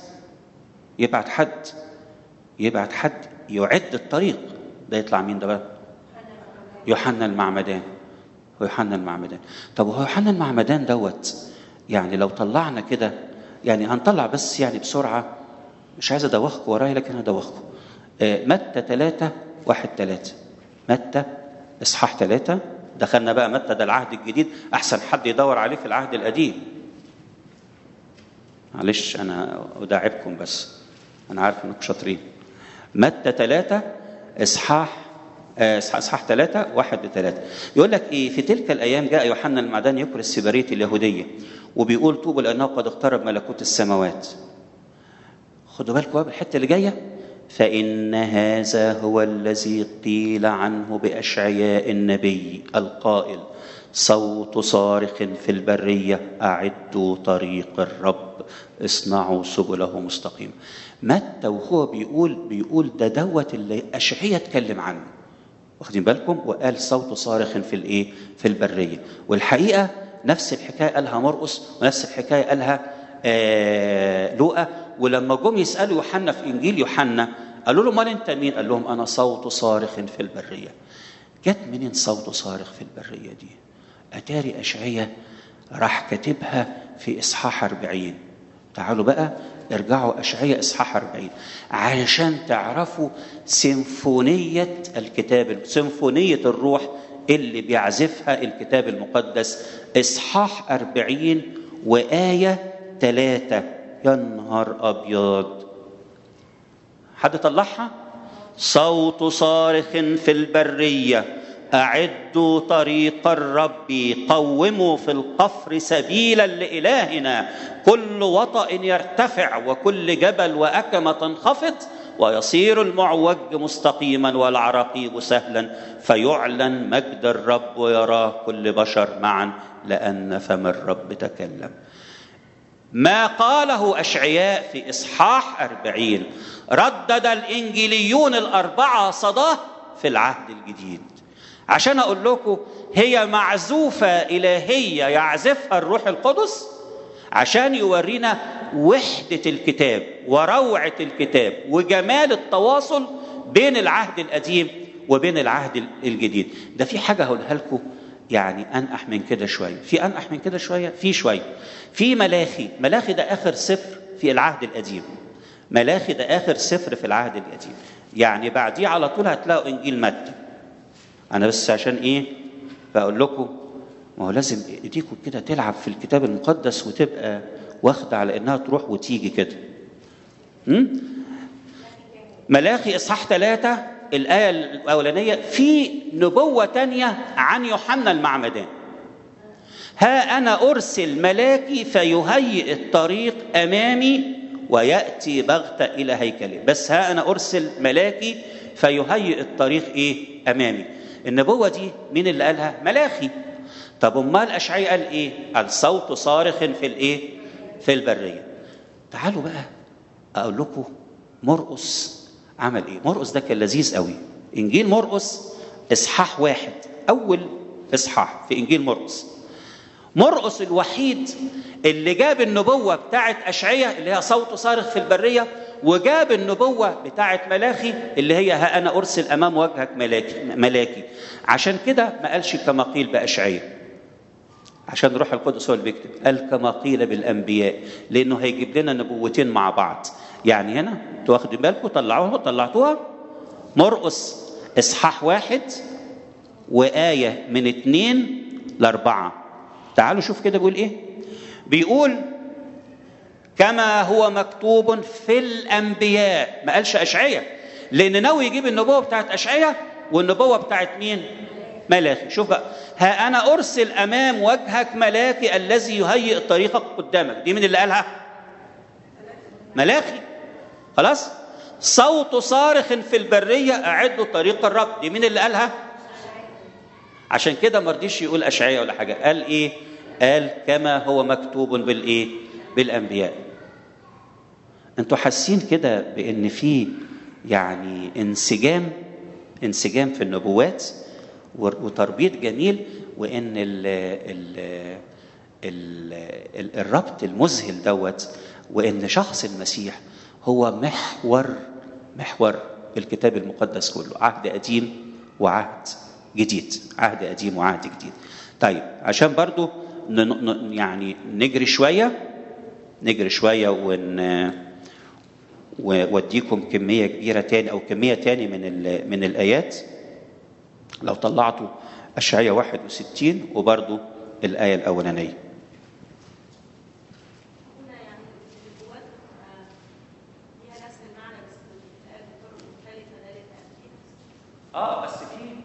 حد يعد الطريق. ده يطلع مين ده بقى؟ يوحنا المعمدان. طب وهو يوحنا المعمدان دوت، يعني لو طلعنا كده، يعني هنطلع بس يعني بسرعة، مش عايز ادوخكم ورايا لكن هدوخكم. متى 3:1-3، متى اصحاح 3. دخلنا بقى متى، ده العهد الجديد، احسن حد يدور عليه في العهد القديم. معلش انا اداعبكم، بس انا عارف انكم شاطرين. متى 3 اصحاح 3:1-3 يقول لك ايه؟ في تلك الايام جاء يوحنا المعمدان يكرز سبرية اليهوديه، وبيقول طوبى لانه قد اقترب ملكوت السماوات. خدوا بالكم بقى بالحته اللي جايه، فان هذا هو الذي قيل عنه باشعياء النبي القائل صوت صارخ في البريه اعدوا طريق الرب اصنعوا سبله مستقيمه. متى وهو بيقول دوت اللي اشعياء اتكلم عنه، واخدين بالكم؟ وقال صوت صارخ في الايه؟ في البريه. والحقيقه نفس الحكايه قالها مرقس، ونفس الحكايه قالها لوقا. ولما جم يسالوا يوحنا في انجيل يوحنا قالوا له مال انت مين؟ قال لهم انا صوت صارخ في البريه. جت منين صوت صارخ في البريه دي؟ اتاري اشعياء راح كاتبها في اصحاح 40. تعالوا بقى ارجعوا اشعياء اصحاح 40 علشان تعرفوا سيمفونيه الكتاب، سيمفونيه الروح اللي بيعزفها الكتاب المقدس، إصحاح 40 وآية 3. يا نهار أبيض، حد طلعها؟ صوت صارخ في البرية، أعدوا طريق الرب، قوموا في القفر سبيلا لإلهنا، كل وطأ يرتفع وكل جبل وأكمة تنخفض، ويصير المعوج مستقيما والعراقيب سهلا، فيعلن مجد الرب ويراه كل بشر معا، لأن فم الرب تكلم. ما قاله أشعياء في إصحاح 40 ردد الإنجيليون الأربعة صداه في العهد الجديد. عشان أقول لكم هي معزوفة إلهية يعزفها الروح القدس عشان يورينا وحدة الكتاب وروعة الكتاب وجمال التواصل بين العهد القديم وبين العهد الجديد. ده في حاجة هقولها لكم يعني أنقح من كده شوية، في ملاخي ده آخر سفر في العهد القديم. ملاخي ده آخر سفر في العهد القديم، يعني بعديه على طول هتلاقوا إنجيل متى. أنا بس عشان إيه بقول لكم، ما هو لازم إيديكم كده تلعب في الكتاب المقدس وتبقى واخدة على إنها تروح وتيجي كده. ملاخي إصحاح 3 الآية الأولانية في نبوة تانية عن يوحنا المعمدان. ها أنا أرسل ملاكي فيهيئ الطريق أمامي ويأتي بغتة إلى هيكلي. بس ها أنا أرسل ملاكي فيهيئ الطريق إيه أمامي. النبوة دي مين اللي قالها؟ ملاخي. طب أمال أشعياء قال إيه؟ قال صوت صارخ في الإيه؟ في البرية. تعالوا بقى أقول لكم مرقس عمل إيه. مرقس ده كان لذيذ قوي. إنجيل مرقس إصحاح 1، أول إصحاح في إنجيل مرقس. مرقس الوحيد اللي جاب النبوة بتاعت أشعياء اللي هي صوت صارخ في البرية، وجاب النبوة بتاعت ملاخي اللي هي ها أنا أرسل أمام وجهك ملاكي. عشان كده ما قالش كما قيل بأشعياء، عشان روح القدس هو اللي بيكتب، قال كما قيل بالأنبياء، لأنه هيجيب لنا نبوتين مع بعض. يعني هنا تواخدوا بالكم طلعتوها مرقس إصحاح 1 وآية من 2 ل4. تعالوا شوف كده بيقول إيه. بيقول كما هو مكتوب في الأنبياء. ما قالش أشعياء، لأن ناوي يجيب النبوة بتاعت أشعياء والنبوة بتاعت مين؟ ملاكي. شوف بقى، ها أنا أرسل أمام وجهك ملاكي الذي يهيئ طريقك قدامك. دي من اللي قالها؟ ملاكي. خلاص. صوت صارخ في البرية أعدوا طريق الرب. دي من اللي قالها؟ عشان كده ما رضيش يقول أشعياء ولا حاجة. قال إيه؟ قال كما هو مكتوب بالإيه؟ بالأنبياء. أنتوا حاسين كده بأن في يعني انسجام في النبوات وتربيط جميل، وان الربط المذهل دوت، وان شخص المسيح هو محور الكتاب المقدس كله، عهد قديم وعهد جديد، عهد قديم وعهد جديد. طيب عشان برضو يعني نجري شويه ووديكم كميه كبيره تاني او كميه تاني من الايات. لو طلعتوا أشعياء 61 وبرضو الآية الأولانية. بس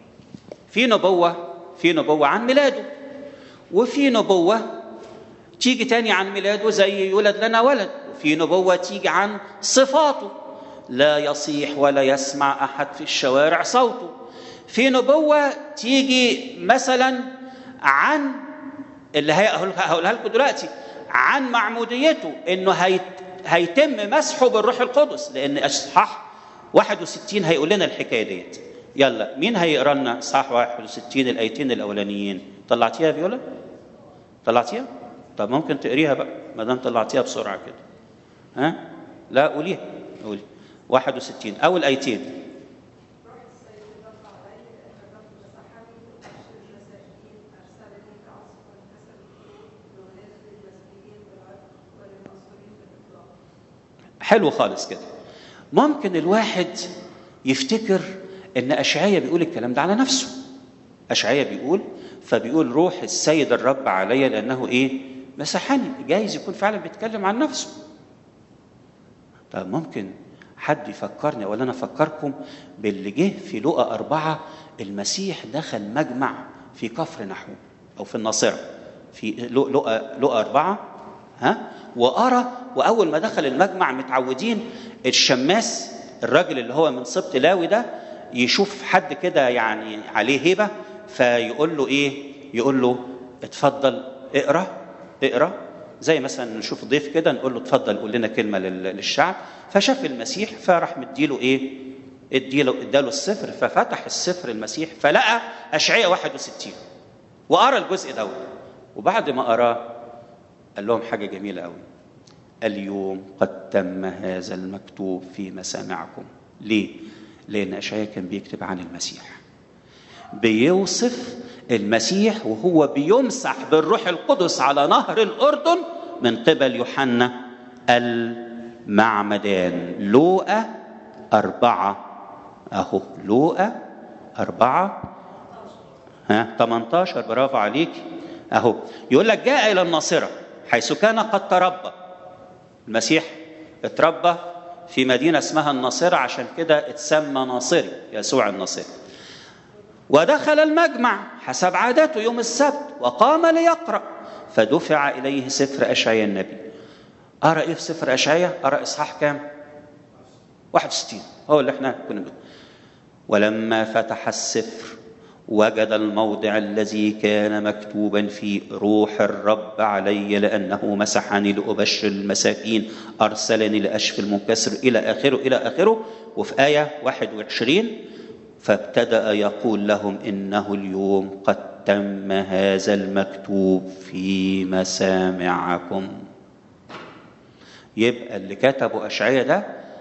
في نبوة عن ميلاده، وفي نبوة تيجي تاني عن ميلاده زي يولد لنا ولد، وفي نبوة تيجي عن صفاته لا يصيح ولا يسمع أحد في الشوارع صوته. في نبوة تيجي مثلا عن اللي هقولها لكم دلوقتي عن معموديته، انه هيتم مسحه بالروح القدس، لان اصحاح 61 هيقول لنا الحكايه ديت. يلا مين هيقرا لنا اصحاح 61 الايتين الاولانيين؟ طلعتيها فيولا؟ طلعتيها؟ طب ممكن تقريها بقى ما دام طلعتيها بسرعه كده. ها؟ لا قولي 61 اول ايتين. حلو خالص كده. ممكن الواحد يفتكر ان أشعياء بيقول الكلام ده على نفسه، أشعياء بيقول، فبيقول روح السيد الرب علي لأنه إيه؟ مسحني. جايز يكون فعلا بيتكلم عن نفسه. طب ممكن حد يفكرني ولا أنا أفكركم باللي جه في لوقا 4، المسيح دخل مجمع في كفر نحوم أو في الناصرة، في لوقا 4 وأرى. وأول ما دخل المجمع متعودين الشماس الراجل اللي هو من سبط لاوي ده يشوف حد كده يعني عليه هيبة، فيقول له إيه؟ يقول له اتفضل اقرأ، زي مثلا نشوف ضيف كده نقول له اتفضل قول لنا كلمة للشعب. فشاف المسيح فراح مديله إيه؟ اداله السفر، ففتح السفر المسيح فلقى أشعياء 61 وقرأ الجزء ده. وبعد ما قراه قال لهم حاجة جميلة قوي: اليوم قد تم هذا المكتوب في مسامعكم. ليه؟ لأن أشعياء كان بيكتب عن المسيح، بيوصف المسيح وهو بيمسح بالروح القدس على نهر الأردن من قبل يوحنا المعمدان. لوقا 4 أهو، لوقا 4:18. برافو عليك أهو. يقول لك جاء إلى الناصرة حيث كان قد تربى. المسيح اتربى في مدينة اسمها الناصرة، عشان كده اتسمى ناصري، يسوع الناصري. ودخل المجمع حسب عادته يوم السبت وقام ليقرأ، فدفع إليه سفر أشعياء النبي. أرى إيه في سفر أشعياء؟ أرى إصحاح كام؟ 61، هو اللي احنا كنا بنقول. ولما فتح السفر وجد الموضع الذي كان مكتوبا فيه: روح الرب علي لأنه مسحني لأبشر المساكين، أرسلني لأشفي المنكسر، إلى آخره. وفي آية 21: فابتدأ يقول لهم إنه اليوم قد تم هذا المكتوب في مسامعكم. يبقى اللي كتبوا أشعياء ده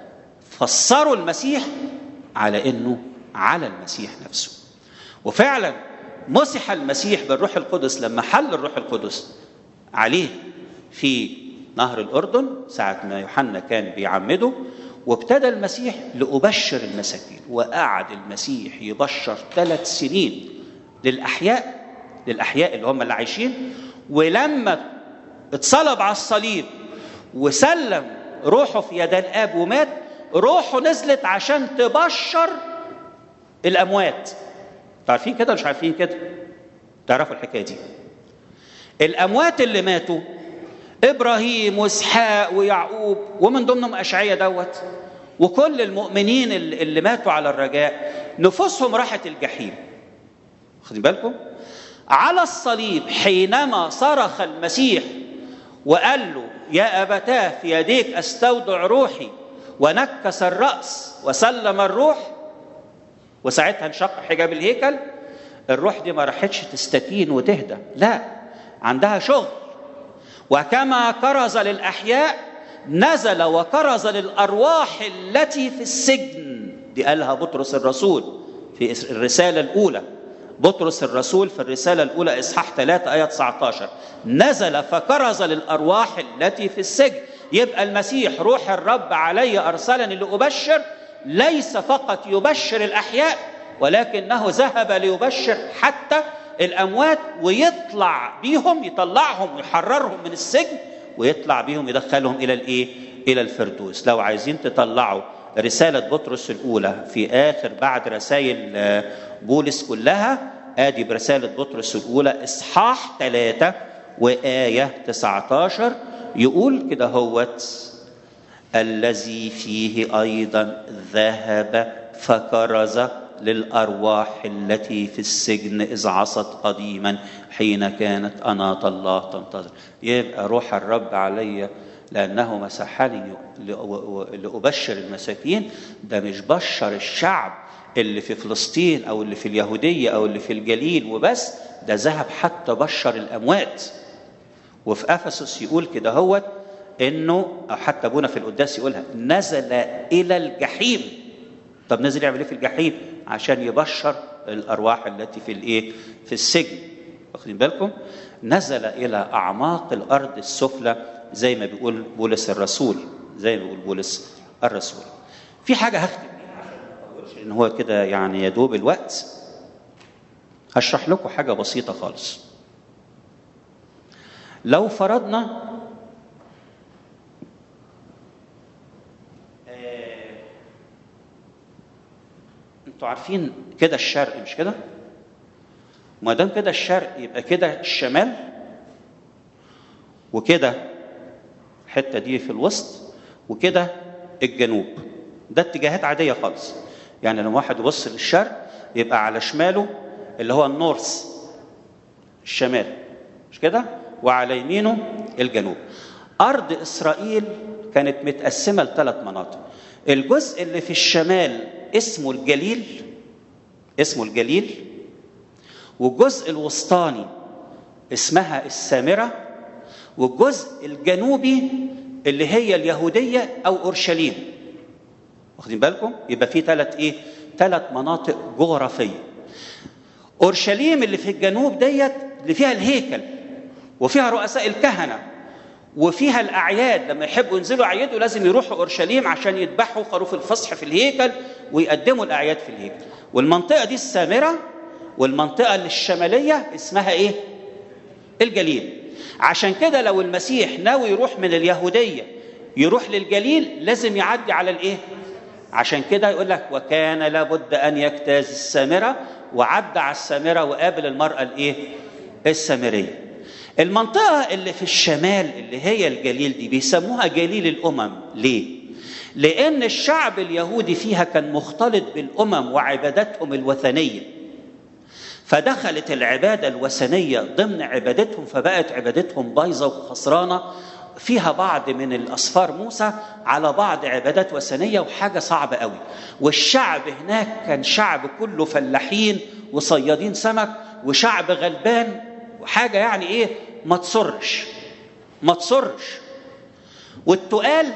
فسروا المسيح على إنه على المسيح نفسه. وفعلا مسح المسيح بالروح القدس لما حل الروح القدس عليه في نهر الأردن ساعة ما يوحنا كان بيعمده، وابتدى المسيح لأبشر المساكين. وقعد المسيح يبشر 3 سنين للأحياء اللي هم اللي عايشين. ولما اتصلب على الصليب وسلم روحه في يد الآب ومات، روحه نزلت عشان تبشر الأموات. عارفين كده مش عارفين كده؟ تعرفوا الحكاية دي؟ الأموات اللي ماتوا إبراهيم وإسحاق ويعقوب، ومن ضمنهم أشعياء دوت، وكل المؤمنين اللي ماتوا على الرجاء نفوسهم راحت الجحيم. خدين بالكم؟ على الصليب حينما صرخ المسيح وقال له: يا أبتاه في يديك أستودع روحي، ونكس الرأس وسلم الروح، وساعتها انشق حجاب الهيكل. الروح دي ما راحتش تستكين وتهدى، لا، عندها شغل. وكما كرز للأحياء نزل وكرز للأرواح التي في السجن. دي قالها بطرس الرسول في الرسالة الأولى. بطرس الرسول في الرسالة الأولى إصحاح 3 آية 19: نزل فكرز للأرواح التي في السجن. يبقى المسيح روح الرب علي أرسلني لأبشر، ليس فقط يبشر الأحياء، ولكنه ذهب ليبشر حتى الأموات، ويطلع بيهم، يطلعهم ويحررهم من السجن، ويطلع بيهم يدخلهم إلى الإيه؟ إلى الفردوس. لو عايزين تطلعوا رسالة بطرس الأولى في آخر بعد رسائل بولس كلها، آدي برسالة بطرس الأولى إصحاح 3 وآية 19 يقول كده هوت: الذي فيه أيضا ذهب فكرز للأرواح التي في السجن إذ عصت قديما حين كانت أناة الله تنتظر. يبقى روح الرب علي لأنه مسحني لأبشر المساكين. ده مش بشر الشعب اللي في فلسطين أو اللي في اليهودية أو اللي في الجليل وبس، ده ذهب حتى بشر الأموات. وفي أفسس يقول كده هوت إنه، أو حتى أبونا في القداس يقولها: نزل إلى الجحيم. طب نزل يعمل إيه في الجحيم؟ عشان يبشر الأرواح التي في الإيه؟ في السجن. واخدين بالكم؟ نزل إلى أعماق الأرض السفلى، زي ما بيقول بولس الرسول، في حاجة هختم بيها عشان ما أقولش إن هو كده يعني يدوب الوقت. هشرح لكم حاجة بسيطة خالص. لو فرضنا انتوا عارفين كده الشرق مش كده؟ ما دام كده الشرق يبقى كده الشمال، وكده الحته دي في الوسط، وكده الجنوب. ده اتجاهات عاديه خالص. يعني لما واحد يبص للشرق يبقى على شماله اللي هو النورث، الشمال مش كده، وعلى يمينه الجنوب. ارض اسرائيل كانت متقسمه ل3 مناطق. الجزء اللي في الشمال اسمه الجليل، والجزء الوسطاني اسمها السامرة، والجزء الجنوبي اللي هي اليهودية أو أورشليم. واخدين بالكم؟ يبقى في 3 مناطق جغرافية. أورشليم اللي في الجنوب ديت اللي فيها الهيكل، وفيها رؤساء الكهنة، وفيها الأعياد. لما يحبوا ينزلوا يعيدوا لازم يروحوا أورشليم عشان يذبحوا خروف الفصح في الهيكل ويقدموا الأعياد في الهيكل. والمنطقة دي السامرة، والمنطقة اللي الشمالية اسمها إيه؟ الجليل. عشان كده لو المسيح ناوي يروح من اليهودية يروح للجليل لازم يعدي على الإيه؟ عشان كده يقول لك وكان لابد أن يجتاز السامرة، وعدى على السامرة وقابل المرأة الإيه؟ السامرية. المنطقة اللي في الشمال اللي هي الجليل دي بيسموها جليل الأمم. ليه؟ لأن الشعب اليهودي فيها كان مختلط بالأمم وعباداتهم الوثنية، فدخلت العبادة الوثنية ضمن عبادتهم، فبقت عبادتهم بايظة وخسرانة، فيها بعض من الأسفار موسى على بعض عبادات وثنية، وحاجة صعبة قوي. والشعب هناك كان شعب كله فلاحين وصيادين سمك، وشعب غلبان، وحاجة يعني إيه ما تصرش. والتقال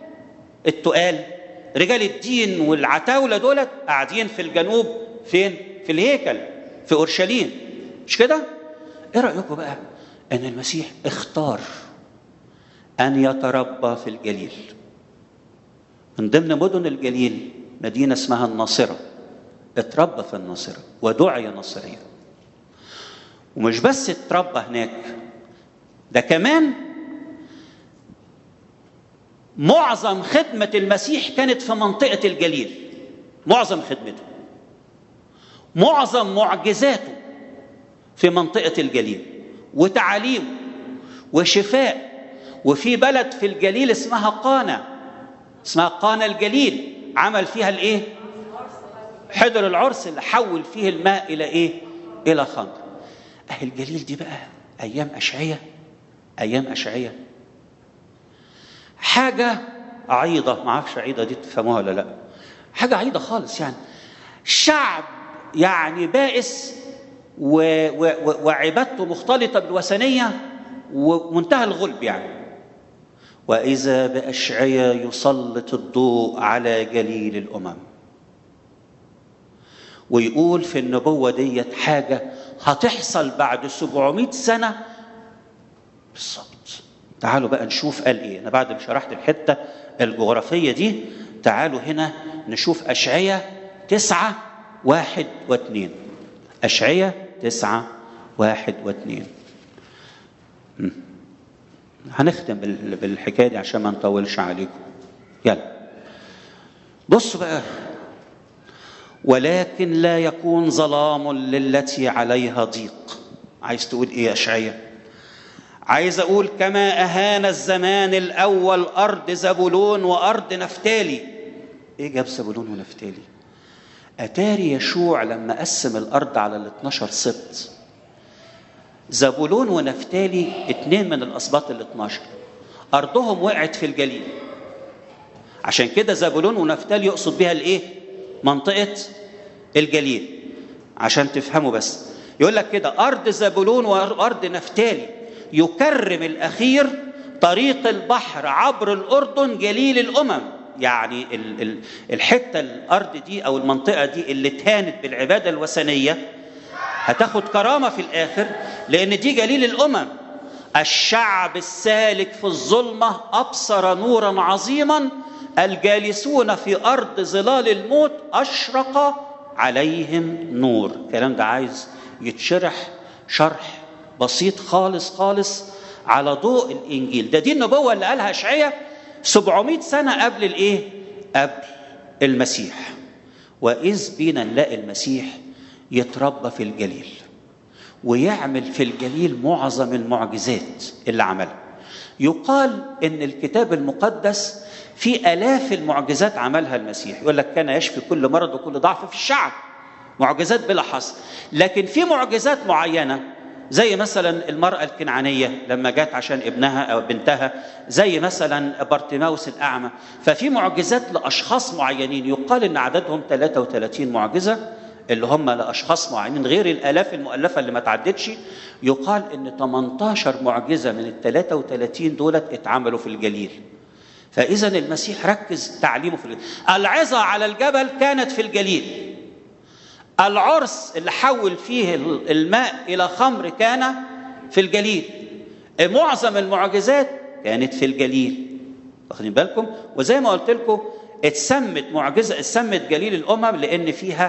رجال الدين والعتاولة دولت قاعدين في الجنوب، فين؟ في الهيكل في أورشليم، مش كده؟ إيه رأيكم بقى أن المسيح اختار أن يتربى في الجليل؟ من ضمن مدن الجليل مدينة اسمها الناصرة، اتربى في الناصرة ودعي ناصريا. ومش بس اتربى هناك، ده كمان معظم خدمة المسيح كانت في منطقة الجليل. معظم خدمته، معظم معجزاته في منطقة الجليل، وتعاليمه وشفاء. وفي بلد في الجليل اسمها قانا الجليل، عمل فيها الايه؟ حضر العرس اللي حول فيه الماء الى ايه؟ الى خمر. الجليل دي بقى ايام اشعياء حاجه عيضه، ما اعرفش عيضه دي تفهموها ولا لا، حاجه عيضه خالص. يعني شعب يعني بائس وعبادته مختلطه بالوثنيه ومنتهى الغلب يعني. واذا باشعياء يسلط الضوء على جليل الامم، ويقول في النبوه ديت حاجه هتحصل بعد 700 سنه بالظبط. تعالوا بقى نشوف قال ايه. انا بعد ما شرحت الحته الجغرافيه دي، تعالوا هنا نشوف اشعياء 9:1-2. اشعياء 9:1-2. هنختم بالحكايه دي عشان ما نطولش عليكم. يلا بصوا بقى. ولكن لا يكون ظلام للتي عليها ضيق. عايز تقول ايه يا اشعياء؟ عايز اقول كما اهان الزمان الاول ارض زبولون وارض نفتالي. ايه جاب زبولون ونفتالي؟ اتاري يشوع لما قسم الارض على 12 سبط، زبولون ونفتالي 2 من الاسباط 12 ارضهم وقعت في الجليل. عشان كده زبولون ونفتالي يقصد بها الايه؟ منطقه الجليل. عشان تفهموا بس، يقول لك كده ارض زبولون وارض نفتالي يكرم الاخير طريق البحر عبر الاردن جليل الامم. يعني الحته الارض دي او المنطقه دي اللي اتهانت بالعباده الوثنيه هتاخد كرامه في الاخر، لان دي جليل الامم. الشعب السالك في الظلمه ابصر نورا عظيما، الجالسون في ارض ظلال الموت اشرق عليهم نور. الكلام ده عايز يتشرح شرح بسيط خالص خالص على ضوء الإنجيل. دي النبوة اللي قالها أشعياء 700 سنة قبل الإيه؟ قبل المسيح. وإذ بينا نلاقي المسيح يتربى في الجليل ويعمل في الجليل معظم المعجزات اللي عملها. يقال إن الكتاب المقدس في آلاف المعجزات عملها المسيح. يقول لك كان يشفي كل مرض وكل ضعف في الشعب، معجزات بلا حصر. لكن في معجزات معينة زي مثلا المرأة الكنعانية لما جات عشان ابنها أو بنتها، زي مثلا بارتيماوس الأعمى. ففي معجزات لأشخاص معينين، يقال إن عددهم 33 معجزة اللي هم لأشخاص معينين، غير الآلاف المؤلفة اللي ما تعدتش. يقال إن 18 معجزة من ال 33 دولت اتعملوا في الجليل. فإذا المسيح ركز تعليمه في الجليل. العظة على الجبل كانت في الجليل. العرس اللي حول فيه الماء إلى خمر كان في الجليل. معظم المعجزات كانت في الجليل، واخدين بالكم؟ وزي ما قلت لكم اتسمت معجزة، اتسمت جليل الأمم لأن فيها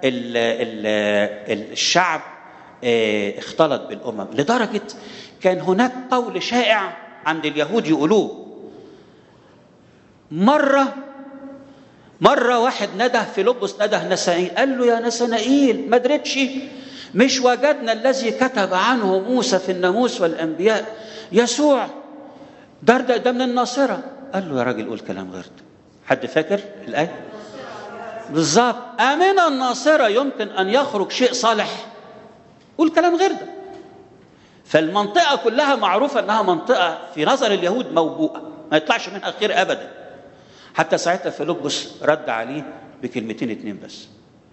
الشعب اختلط بالأمم، لدرجة كان هناك قول شائع عند اليهود يقولوه. مرة واحد نده فيلبس، نده نسائيل، قال له يا نسائيل ما درتش، مش وجدنا الذي كتب عنه موسى في الناموس والأنبياء يسوع ده من الناصرة؟ قال له يا راجل قول كلام غير ده. حد فاكر الآية؟ بالظبط، أمن الناصرة يمكن أن يخرج شيء صالح؟ قول كلام غير ده. فالمنطقة كلها معروفة أنها منطقة في نظر اليهود موبوءة، ما يطلعش منها خير أبدا. حتى ساعتها فيلبس رد عليه بكلمتين اتنين بس: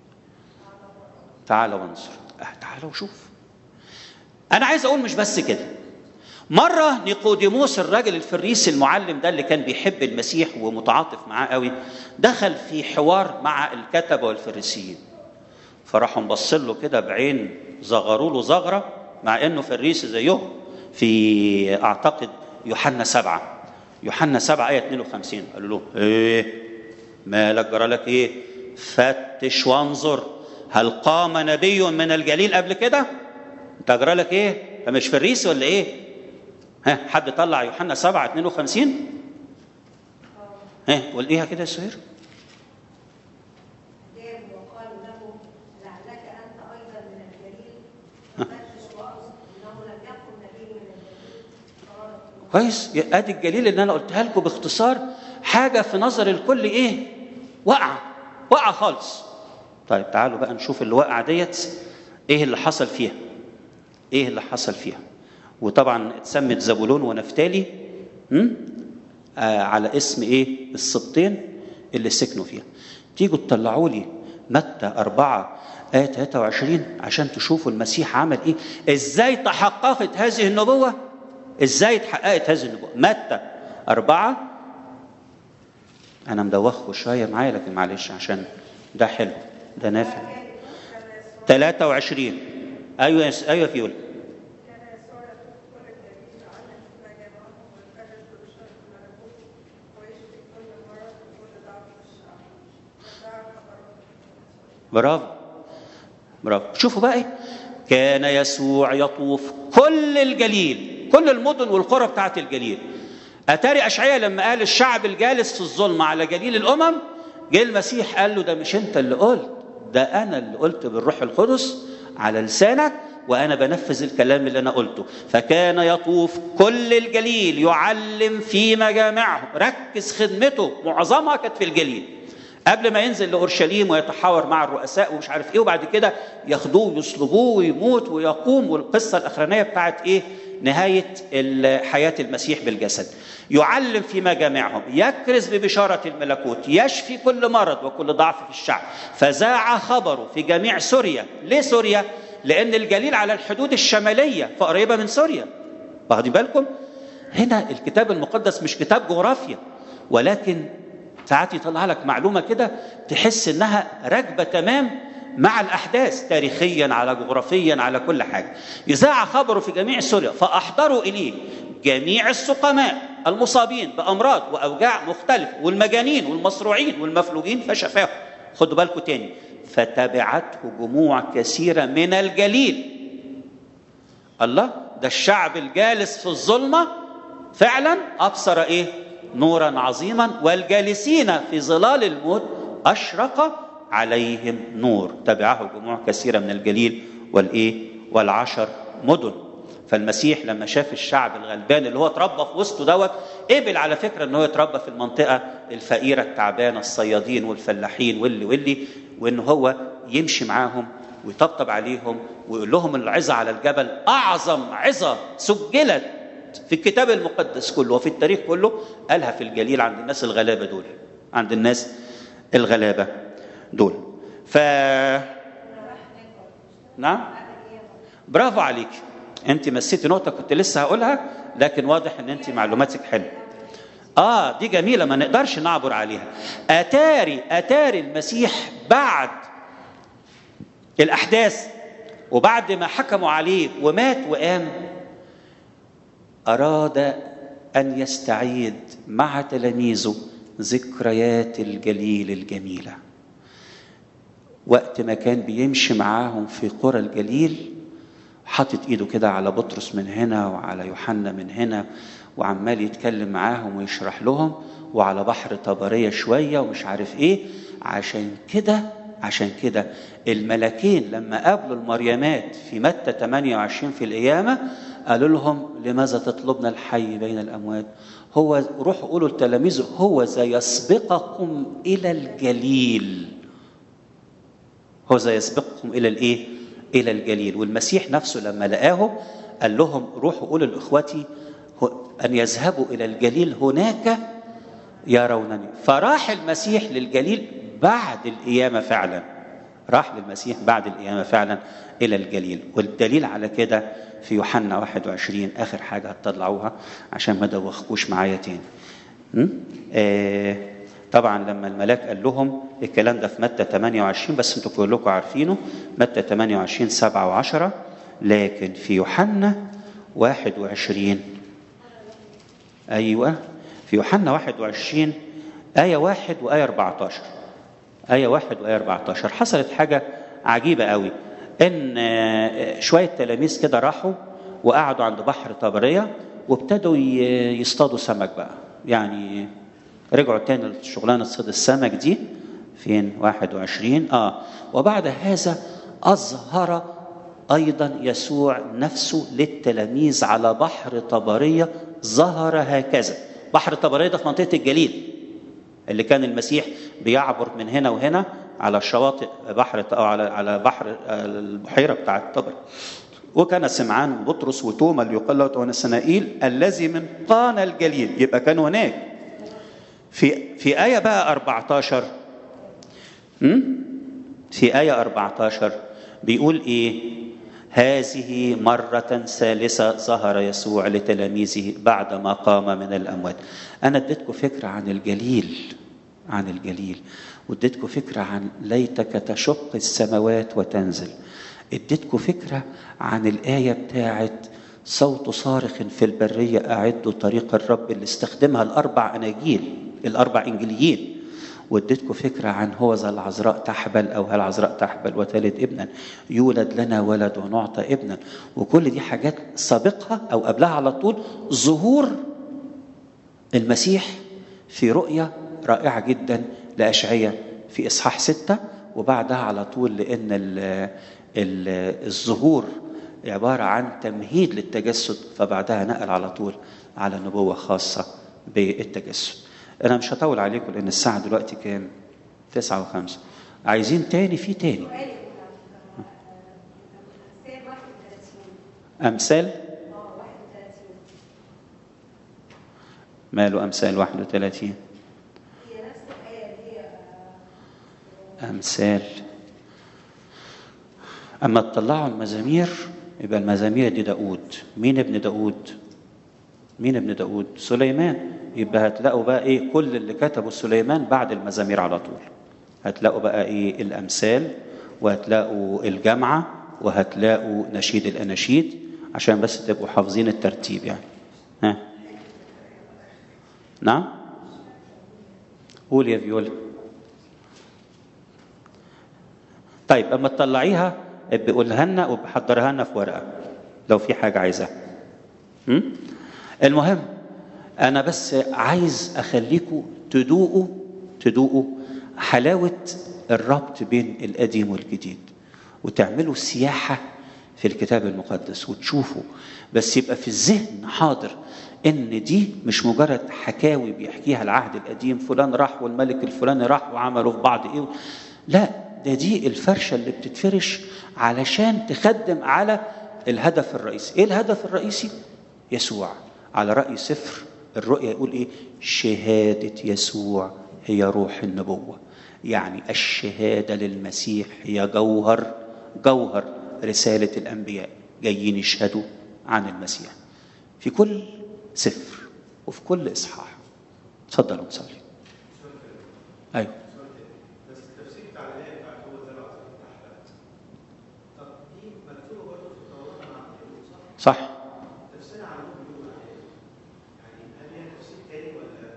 تعال وانظر. تعال وشوف. أنا عايز أقول مش بس كده، مرة نيقوديموس الراجل الفريسي المعلم ده اللي كان بيحب المسيح ومتعاطف معاه قوي، دخل في حوار مع الكتبة والفريسيين، فراحوا مبصين له كده بعين زغروا له زغرة، مع انه فريسي زيهم. في اعتقد يوحنا 7 آية 52 قالوا له ايه مالك جرى لك ايه؟ فتش وانظر هل قام نبي من الجليل قبل كده؟ انت جرى لك ايه؟ انت مش فريسي ولا ايه؟ ها حد طلع يوحنا 7 52؟ ها قول ايه كده يا سهير؟ وقالوا له لعلك انت ايضا من الجليل فتش وانظر انه لم يقم نبي من الجليل. كويس، ادي الجليل اللي انا قلتها لكم باختصار، حاجه في نظر الكل ايه؟ وقعه خالص. طيب تعالوا بقى نشوف اللي وقع ديت ايه اللي حصل فيها. وطبعا اتسمت زبولون ونفتالي على اسم ايه؟ السبطين اللي سكنوا فيها. تيجوا تطلعوا لي متى 4 آية 23 عشان تشوفوا المسيح عمل ايه، ازاي تحققت هذه النبوة، ازاي اتحققت هذه النبوة. متى 4، انا مدوخه شوية معايا لكن معلش عشان ده حلو، ده نافع. 23 ايوه فيول. برافو. شوفوا بقى ايه، كان يسوع يطوف كل الجليل، كل المدن والقرى بتاعت الجليل. اتاري اشعياء لما قال الشعب الجالس في الظلمة على جليل الامم، جه المسيح قال له ده مش انت اللي قلت، ده انا اللي قلت بالروح القدس على لسانك، وانا بنفذ الكلام اللي انا قلته. فكان يطوف كل الجليل يعلم في مجامعهم. ركز خدمته معظمها كانت في الجليل، قبل ما ينزل لأورشليم ويتحاور مع الرؤساء ومش عارف ايه، وبعد كده ياخدوه ويصلبوه ويموت ويقوم، والقصة الأخرانية بتاعت ايه؟ نهاية حياة المسيح بالجسد. يعلم في مجامعهم، يكرز ببشارة الملكوت، يشفي كل مرض وكل ضعف في الشعب. فذاع خبره في جميع سوريا. ليه سوريا؟ لأن الجليل على الحدود الشمالية فقريبة من سوريا. واخدين بالكم؟ هنا الكتاب المقدس مش كتاب جغرافيا، ولكن ساعات يطلع لك معلومة كده تحس انها راكبة تمام مع الأحداث، تاريخيا على جغرافيا على كل حاجة. يذاع خبره في جميع سوريا، فأحضروا إليه جميع السقماء المصابين بأمراض وأوجاع مختلفة، والمجانين والمصروعين والمفلوجين فشفاهم. خدوا بالكم تاني، فتبعته جموع كثيرة من الجليل. الله، ده الشعب الجالس في الظلمة فعلا أبصر إيه؟ نورا عظيما، والجالسين في ظلال الموت أشرق عليهم نور. تبعه جموع كثيرة من الجليل والعشر مدن. فالمسيح لما شاف الشعب الغلبان اللي هو اتربى في وسطه دوت، قبل على فكرة ان هو يتربى في المنطقة الفقيرة التعبانة، الصيادين والفلاحين واللي وان هو يمشي معاهم ويطبطب عليهم ويقول لهم العظة على الجبل أعظم عظة سجلت في الكتاب المقدس كله وفي التاريخ كله، قالها في الجليل عند الناس الغلابة دول، عند الناس الغلابة دول. نعم، برافو عليك، انت مسيتي نقطة كنت لسه هقولها، لكن واضح ان انت معلوماتك حلوة. دي جميلة ما نقدرش نعبر عليها. أتاري المسيح بعد الأحداث وبعد ما حكموا عليه ومات وقام، أراد أن يستعيد مع تلاميذه ذكريات الجليل الجميلة. وقت ما كان بيمشي معاهم في قرى الجليل، حاطط ايده كده على بطرس من هنا وعلى يوحنا من هنا، وعمال يتكلم معاهم ويشرح لهم، وعلى بحر طبرية شوية ومش عارف ايه. عشان كده الملكين لما قابلوا المريمات في متى 28 في القيامة قالوا لهم لماذا تطلبنا الحي بين الأموات؟ هو روحوا قولوا لتلاميذه هو ذا يسبقكم إلى الجليل، هو ذا يسبقكم إلى الإيه؟ إلى الجليل. والمسيح نفسه لما لقاهم قال لهم روحوا قولوا لإخوتي أن يذهبوا إلى الجليل هناك يرونني. فراح المسيح للجليل بعد القيامة فعلا، راح للمسيح بعد القيامة فعلا إلى الجليل. والدليل على كده في يوحنا 21 آخر حاجة هتطلعوها عشان ما دوخكوش معايا تاني. طبعا لما الملاك قال لهم الكلام ده في متى 28، بس انتوا كلكم عارفينه، متى 28 7 و10. لكن في يوحنا 21 أيوة، في يوحنا 21 آية 1 وآية 14. آية 1 وآية 14 حصلت حاجة عجيبة قوي، إن شوية تلاميذ كده راحوا وقعدوا عند بحر طبرية وابتدوا يصطادوا سمك بقى. يعني رجعوا تاني لشغلانة صيد السمك دي. فين 21 وبعد هذا أظهر أيضا يسوع نفسه للتلاميذ على بحر طبرية، ظهر هكذا. بحر طبرية ده في منطقة الجليل اللي كان المسيح بيعبر من هنا وهنا على شواطئ بحر أو على بحر البحيرة بتاعة طبر. وكان سمعان وبطرس وتوما اللي يقال له ونسنائيل الذي من قانا الجليل، يبقى كانوا هناك. في آية بقى 14 في آية 14 بيقول إيه؟ هذه مرة ثالثة ظهر يسوع لتلاميذه بعدما قام من الأموات. أنا اديتكم فكرة عن الجليل، واديتكم فكرة عن ليتك تشق السماوات وتنزل. اديتكم فكرة عن الآية بتاعت صوت صارخ في البرية أعدوا طريق الرب اللي استخدمها الأربع إنجيليين. واديتكم فكرة عن هو ذا العذراء تحبل أو هالعذراء تحبل وتلد ابنا، يولد لنا ولد ونعطى ابنا. وكل دي حاجات سابقها أو قبلها على طول ظهور المسيح في رؤية رائعة جدا لأشعياء في إصحاح 6، وبعدها على طول لأن الظهور عبارة عن تمهيد للتجسد، فبعدها نقل على طول على نبوة خاصة بالتجسد. أنا مش هطول عليكم لأن الساعة دلوقتي كام؟ 9:05. عايزين تاني؟ في تاني أمثال 31. ماله أمثال 31؟ أمثال أما تطلعوا المزامير يبقى المزامير دي داود. مين ابن داود؟ سليمان. يبقى هتلاقوا بقى ايه كل اللي كتبه سليمان بعد المزامير على طول. هتلاقوا بقى ايه الأمثال، وهتلاقوا الجامعة، وهتلاقوا نشيد الأناشيد، عشان بس تبقوا حافظين الترتيب يعني. نعم، قول يا فيولا. طيب اما تطلعيها بقولها لنا وبحضرها لنا في ورقه لو في حاجه عايزاها. المهم انا بس عايز اخليكم تدوقوا حلاوه الربط بين القديم والجديد، وتعملوا سياحه في الكتاب المقدس وتشوفوا، بس يبقى في الذهن حاضر ان دي مش مجرد حكاوي بيحكيها العهد القديم، فلان راح والملك الفلاني راح وعملوا في بعض ايه. لا، دي الفرشه اللي بتتفرش علشان تخدم على الهدف الرئيسي. ايه الهدف الرئيسي؟ يسوع. على رأي سفر الرؤيا يقول ايه؟ شهادة يسوع هي روح النبوة. يعني الشهادة للمسيح هي جوهر رسالة الأنبياء، جايين يشهدوا عن المسيح في كل سفر وفي كل إصحاح. تفضلوا نصلي. أيوه. بس التفسير بتاع الآية بتاعت هو ذا العظيم الأحلام، طب دي مكتوبة برضه في التوراة مع اليهود صح؟ صح. تفسيرها عندهم بيقولوا عليها يعني هل هي تفسير تاني ولا؟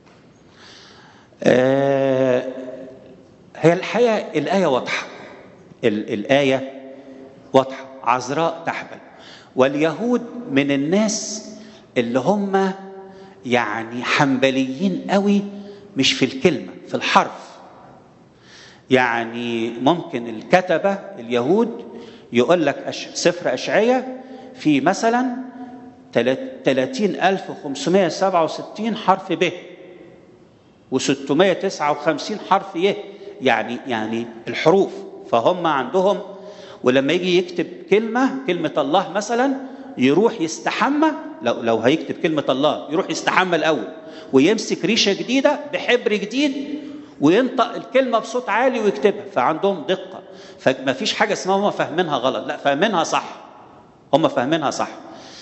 هي الحقيقة الآية واضحة. الآية واضحة. عذراء تحبل. واليهود من الناس اللي هم يعني حنبليين قوي، مش في الكلمة، في الحرف. يعني ممكن الكتبة اليهود يقول لك سفر أشعية في مثلا 30,567 حرف ب و659 حرف ي، يعني الحروف. فهم عندهم، ولما يجي يكتب كلمة الله مثلا، يروح يستحمى. لو هيكتب كلمة الله يروح يستحمى الأول، ويمسك ريشة جديدة بحبر جديد وينطق الكلمة بصوت عالي ويكتبها. فعندهم دقة، فما فيش حاجة اسمها هم فاهمينها غلط، لا فاهمينها صح. هم فاهمينها صح.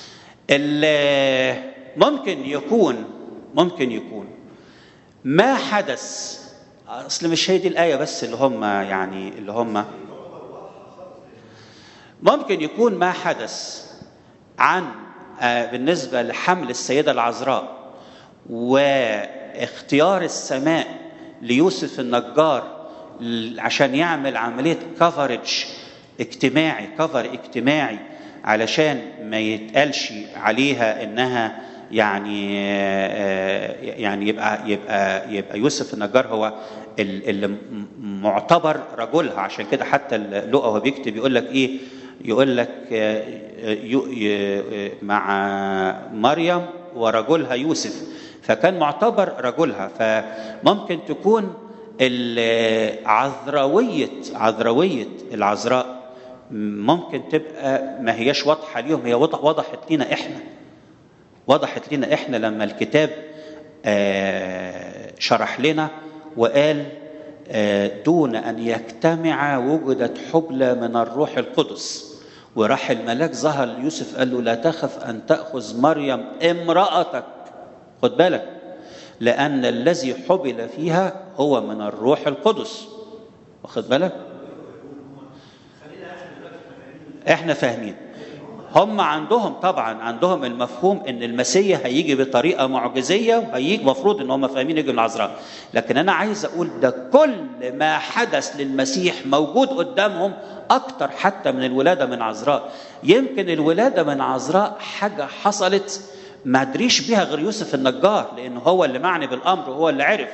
ممكن يكون ما حدث، اصل مش هي دي الآية بس اللي هم ممكن يكون ما حدث عن بالنسبة لحمل السيدة العذراء واختيار السماء ليوسف النجار عشان يعمل عملية كفر اجتماعي علشان ما يتقالش عليها انها يعني يبقى يوسف النجار هو اللي معتبر رجلها. عشان كده حتى لوقا هو بيكتب يقول لك مع مريم ورجلها يوسف، فكان معتبر رجلها. فممكن تكون عذراوية العذراء ممكن تبقى ما هياش واضحة ليهم، هي وضحت لنا احنا لما الكتاب شرح لنا وقال دون أن يجتمع وجدت حبلى من الروح القدس، وراح الملاك ظهر ليوسف قال له لا تخف أن تأخذ مريم امرأتك، خد بالك، لأن الذي حبل فيها هو من الروح القدس. واخد بالك؟ احنا فاهمين. هم عندهم المفهوم ان المسيح هيجي بطريقه معجزيه، وهيجي مفروض ان هم فاهمين يجي من العذراء. لكن انا عايز اقول ده كل ما حدث للمسيح موجود قدامهم اكتر حتى من الولاده من عذراء. يمكن الولاده من عذراء حاجه حصلت ما ادريش بها غير يوسف النجار، لانه هو اللي معني بالامر وهو اللي عرف.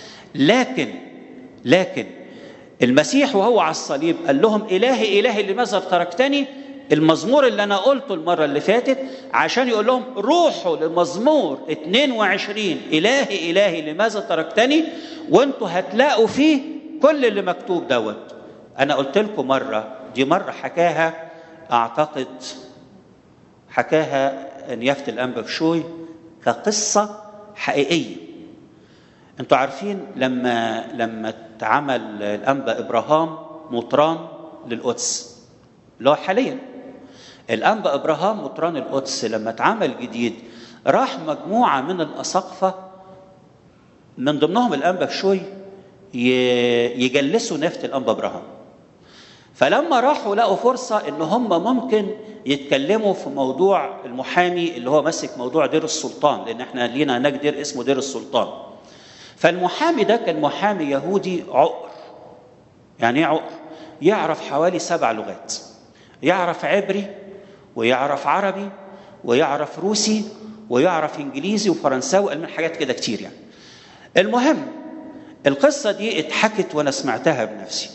لكن المسيح وهو على الصليب قال لهم الهي لماذا تركتني؟ المزمور اللي أنا قلته المرة اللي فاتت، عشان يقول لهم روحوا لمزمور 22 إلهي لماذا تركتني، وانتوا هتلاقوا فيه كل اللي مكتوب دوت. أنا قلت لكم مرة حكاها، أعتقد حكاها نيافة الأنبا بشوي كقصة حقيقية. انتوا عارفين لما اتعمل الأنبا إبراهام مطران للقدس اللي هو حاليا، الأنبا إبراهام مطران القدس لما اتعمل جديد راح مجموعة من الأساقفة من ضمنهم الأنبا بشوي يجلسوا نيافة الأنبا إبراهام. فلما راحوا لقوا فرصة إن هم ممكن يتكلموا في موضوع المحامي اللي هو ماسك موضوع دير السلطان، لأن احنا لينا هناك دير اسمه دير السلطان. فالمحامي ده كان محامي يهودي عقر. يعني ايه عقر؟ يعرف حوالي 7 لغات، يعرف عبري ويعرف عربي ويعرف روسي ويعرف انجليزي وفرنساوي والماني، حاجات كده كتير يعني. المهم القصه دي اتحكت وانا سمعتها بنفسي.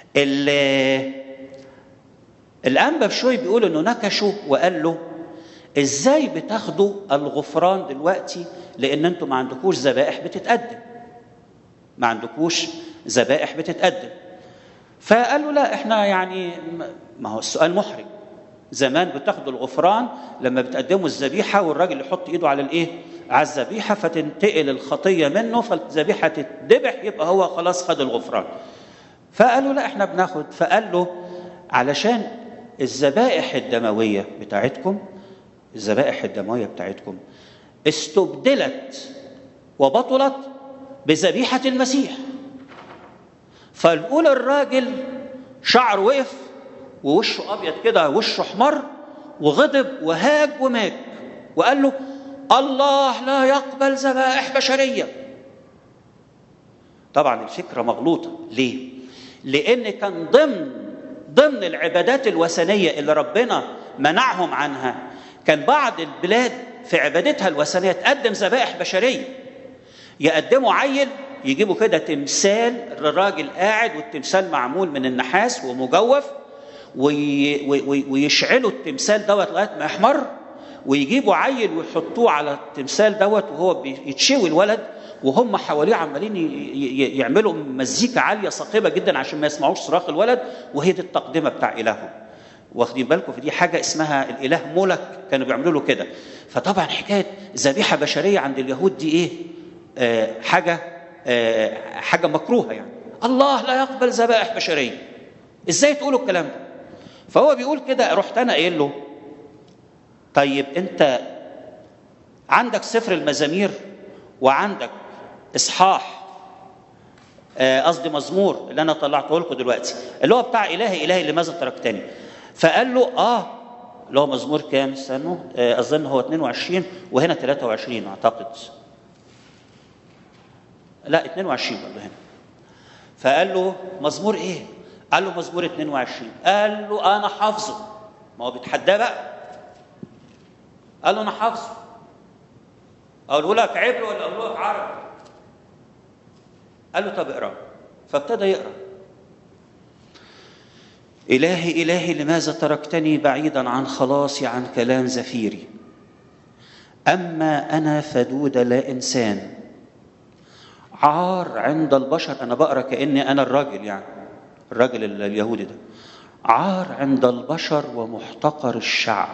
الانبا بشوي بيقول انه نكشه وقال له ازاي بتاخدوا الغفران دلوقتي لان انتم ما عندكوش ذبائح بتتقدم، ما عندكوش ذبائح بتتقدم. فقال له لا احنا يعني، ما هو السؤال محرج، زمان بتاخدوا الغفران لما بتقدموا الذبيحه والراجل يحط ايده على الايه، على الذبيحه فتنتقل الخطيه منه فالذبيحه تتذبح يبقى هو خلاص خد الغفران. فقالوا لا احنا بناخد. فقال له علشان الذبائح الدمويه بتاعتكم، الذبائح الدمويه بتاعتكم استبدلت وبطلت بذبيحه المسيح. فالأولى الراجل شعره وقف ووشه ابيض كده، وشه احمر وغضب وهاج وماج وقال له الله لا يقبل ذبائح بشريه. طبعا الفكره مغلوطه. ليه؟ لان كان ضمن العبادات الوثنيه اللي ربنا منعهم عنها، كان بعض البلاد في عبادتها الوثنيه تقدم ذبائح بشريه. يقدموا عيل، يجيبوا كده تمثال الراجل قاعد والتمثال معمول من النحاس ومجوف، ويشعلوا التمثال دوت لغايه ما يحمر، ويجيبوا عيل ويحطوه على التمثال دوت وهو بيتشوي الولد، وهم حواليه عمالين يعملوا مزيكا عاليه صاخبه جدا عشان ما يسمعوش صراخ الولد، وهي دي التقدمه بتاع الههم. واخدين بالكم؟ في دي حاجه اسمها الاله مولك، كانوا بيعملوا له كده. فطبعا حكايه ذبيحه بشريه عند اليهود دي ايه؟ حاجه مكروهه يعني. الله لا يقبل ذبائح بشريه، ازاي تقولوا الكلام ده؟ فهو بيقول كده. رحت انا قايل له طيب انت عندك سفر المزامير وعندك اصحاح، قصدي مزمور اللي انا طلعته لكم دلوقتي اللي هو بتاع الهي الهي لماذا تركتني. فقال له اللي هو مزمور كام؟ استنوا، اظن هو 22 وهنا 23 اعتقد، لا 22 برضه هنا. فقال له مزمور ايه؟ قال له مزمور 22. قال له انا حافظه. ما هو بيتحداه بقى. قال له انا حافظه. اقوله لك عبري ولا اقوله لك عربي؟ قال له طب اقرا. فابتدى يقرا. الهي الهي لماذا تركتني بعيدا عن خلاصي، عن كلام زفيري؟ اما انا فدود لا انسان، عار عند البشر. انا بقرا كاني انا الراجل، يعني الراجل اليهودي ده. عار عند البشر ومحتقر الشعب،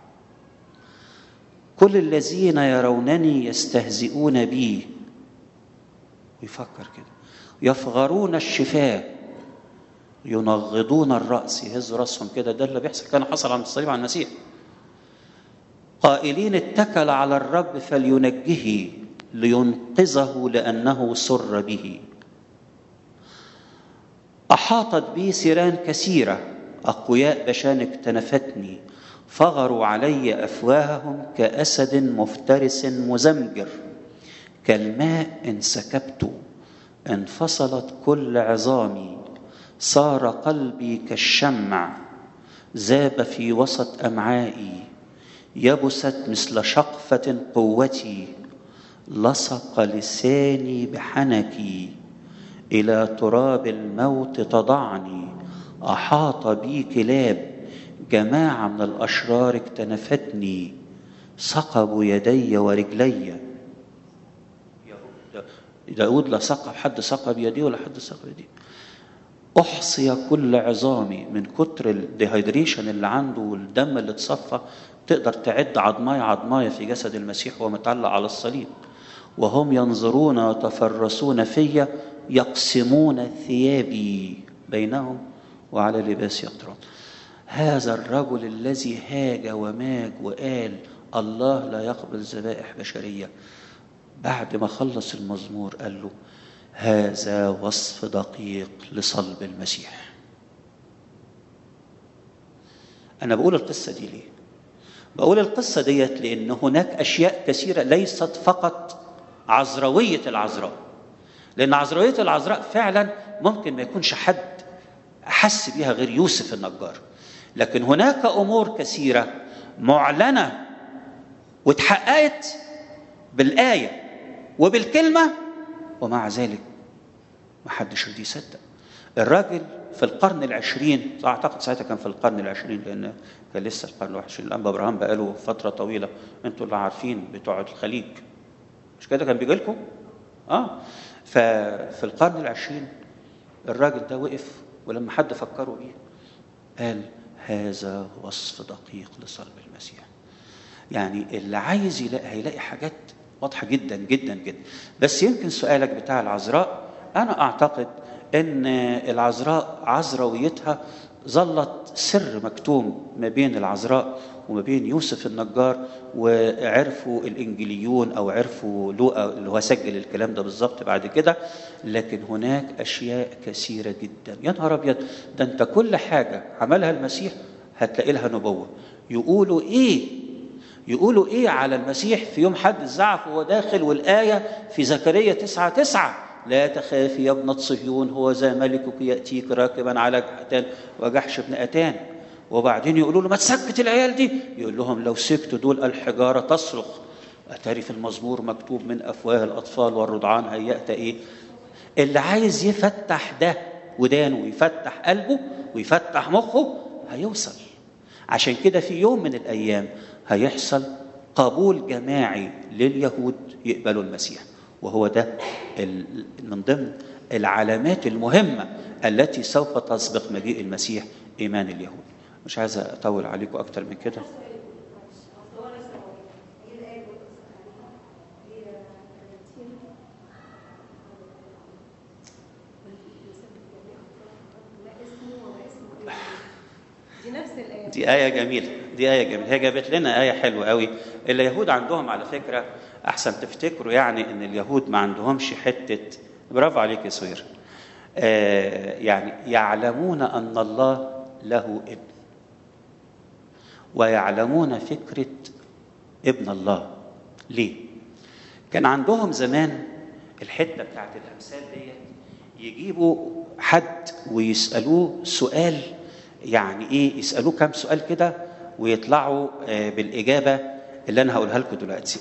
كل الذين يرونني يستهزئون بي. ويفكر كده، يفغرون الشفاه، ينغضون الراس، يهزوا راسهم كده. ده اللي بيحصل، كان حصل عند الصليب على المسيح. قائلين اتكل على الرب فلينجه، لينقذه لأنه سر به. أحاطت بي سيران كثيرة، أقوياء بشان اكتنفتني، فغروا علي أفواههم كأسد مفترس مزمجر. كالماء انسكبت، انفصلت كل عظامي، صار قلبي كالشمع، ذاب في وسط أمعائي، يبست مثل شقفة قوتي، لصق لساني بحنكي، إلى تراب الموت تضعني. أحاط بي كلاب، جماعة من الأشرار اكتنفتني، ثقبوا يدي ورجلي. داود لا ثقب حد ثقب يدي ولا حد ثقب يدي. أحصي كل عظامي، من كتر الديهايدريشن اللي عنده والدم اللي اتصفى تقدر تعد عظماية في جسد المسيح ومتعلق على الصليب. وهم ينظرون ويتفرسون في، يقسمون ثيابي بينهم وعلى لباس يقطرون. هذا الرجل الذي هاج وماج وقال الله لا يقبل ذبائح بشرية، بعد ما خلص المزمور قال له هذا وصف دقيق لصلب المسيح. أنا بقول القصة دي ليه؟ بقول القصة ديت لأن هناك أشياء كثيرة ليست فقط عذراوية العذراء، لأن عذراوية العذراء فعلا ممكن ما يكونش حد حس بيها غير يوسف النجار. لكن هناك أمور كثيرة معلنة واتحققت بالآية وبالكلمة، ومع ذلك ما حدش رضي يصدق. الراجل في القرن العشرين، أعتقد ساعتها كان في القرن العشرين، لأن كان لسه القرن العشرين، الأنبا إبراهيم بقاله فترة طويلة، أنتوا اللي عارفين بتوع الخليج، مش كده كان بيجي لكم؟ ففي القرن العشرين الراجل ده وقف، ولما حد فكروا بيه قال هذا وصف دقيق لصلب المسيح. يعني اللي عايز يلاقي هيلاقي حاجات واضحة جدا جدا جدا. بس يمكن سؤالك بتاع العذراء، أنا أعتقد أن العذراء عذراويتها ظلت سر مكتوم ما بين العذراء وما بين يوسف النجار، وعرفوا الإنجيليون أو عرفوا لوقا اللي هو سجل الكلام ده بالظبط بعد كده. لكن هناك أشياء كثيرة جدا، يا نهار أبيض، ده أنت كل حاجة عملها المسيح هتلاقي لها نبوة. يقولوا إيه على المسيح في يوم حد الزعف وهو داخل، والآية في زكريا 9:9 لا تخافي يا ابنة صهيون هو ذا ملكك يأتيك راكبا على جحتان وجحش ابن أتان. وبعدين يقولوا له ما تسكت العيال دي، يقول لهم لو سكتوا دول الحجارة تصرخ. أتاري في المزمور مكتوب من أفواه الأطفال والرضعان هيأت إيه. اللي عايز يفتح ده ودانه ويفتح قلبه ويفتح مخه هيوصل. عشان كده في يوم من الأيام هيحصل قبول جماعي لليهود يقبلوا المسيح، وهو ده من ضمن العلامات المهمة التي سوف تسبق مجيء المسيح، إيمان اليهود. مش عايز أطول عليكم أكتر من كده. دي آية جميلة، هي جابت لنا آية حلوة قوي. اليهود عندهم على فكرة، أحسن تفتكروا يعني إن اليهود ما عندهمش حتة، برافو عليك يا سوير، يعني يعلمون أن الله له ابن، ويعلمون فكرة ابن الله. ليه؟ كان عندهم زمان الحتة بتاعت الأمثال دي، يجيبوا حد ويسألوه سؤال، يعني إيه، يسألوه كم سؤال كده ويطلعوا بالإجابة اللي أنا هقولها لكم دلوقتي.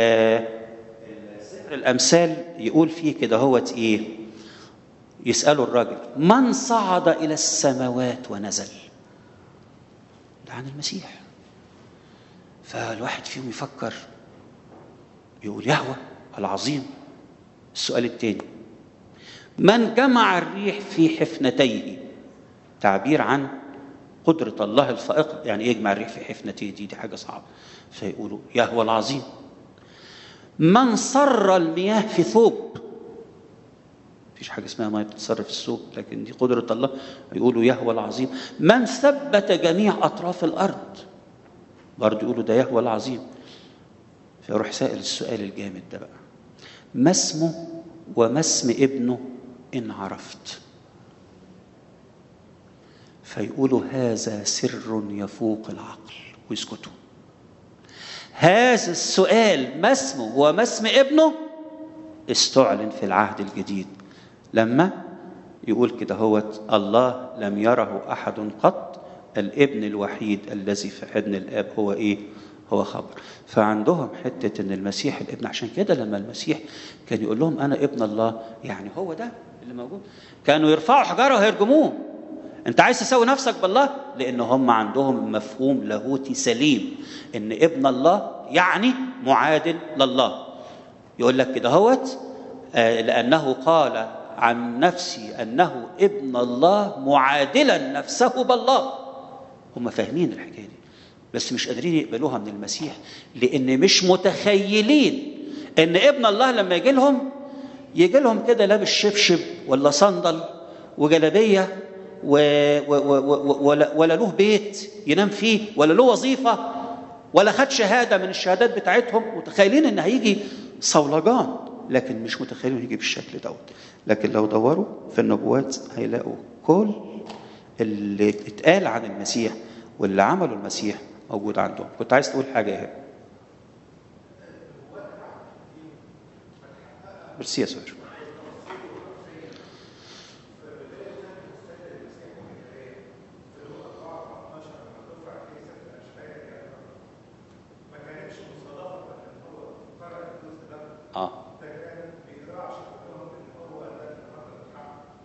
سفر الأمثال يقول فيه كده هوت إيه، يسألوا الراجل من صعد إلى السماوات ونزل؟ ده عن المسيح. فالواحد فيهم يفكر يقول يهوه العظيم. السؤال الثاني من جمع الريح في حفنتيه؟ تعبير عن قدرة الله الفائقة، يعني يجمع الريح في حفنتيه دي حاجة صعبة، فيقولوا يهوه العظيم. من صر المياه في ثوب؟ مفيش حاجة اسمها مياه بتتصرف في الثوب، لكن دي قدرة الله، يقولوا يهوه العظيم. من ثبت جميع أطراف الأرض؟ برضه يقولوا ده يهوه العظيم. فيروح سائل السؤال الجامد ده بقى، ما اسمه وما اسم ابنه إن عرفت؟ فيقولوا هذا سر يفوق العقل، ويسكتوا. هذا السؤال ما اسمه وما اسم ابنه استعلن في العهد الجديد، لما يقول كده هوت الله لم يره أحد قط الابن الوحيد الذي في حضن الآب هو إيه؟ هو خبر. فعندهم حتة إن المسيح الابن. عشان كده لما المسيح كان يقول لهم أنا ابن الله، يعني هو ده اللي موجود، كانوا يرفعوا حجارة ويرجموه. أنت عايز تساوي نفسك بالله؟ لأن هم عندهم مفهوم لاهوتي سليم، إن ابن الله يعني معادل لله. يقول لك كده هوت لأنه قال عن نفسي أنه ابن الله معادلا نفسه بالله. هم فاهمين الحكاية دي بس مش قادرين يقبلوها من المسيح، لأن مش متخيلين إن ابن الله لما يجي لهم كده لابس شبشب ولا صندل وجلابية ولا له بيت ينام فيه ولا له وظيفة ولا خد شهادة من الشهادات بتاعتهم. متخيلين إن هيجي صولجان، لكن مش متخيلين هيجي بالشكل دوت. لكن لو دوروا في النبوات هيلاقوا كل اللي اتقال عن المسيح واللي عمله المسيح موجود عندهم. كنت عايز تقول حاجة ايه؟ ميرسي يا سوير.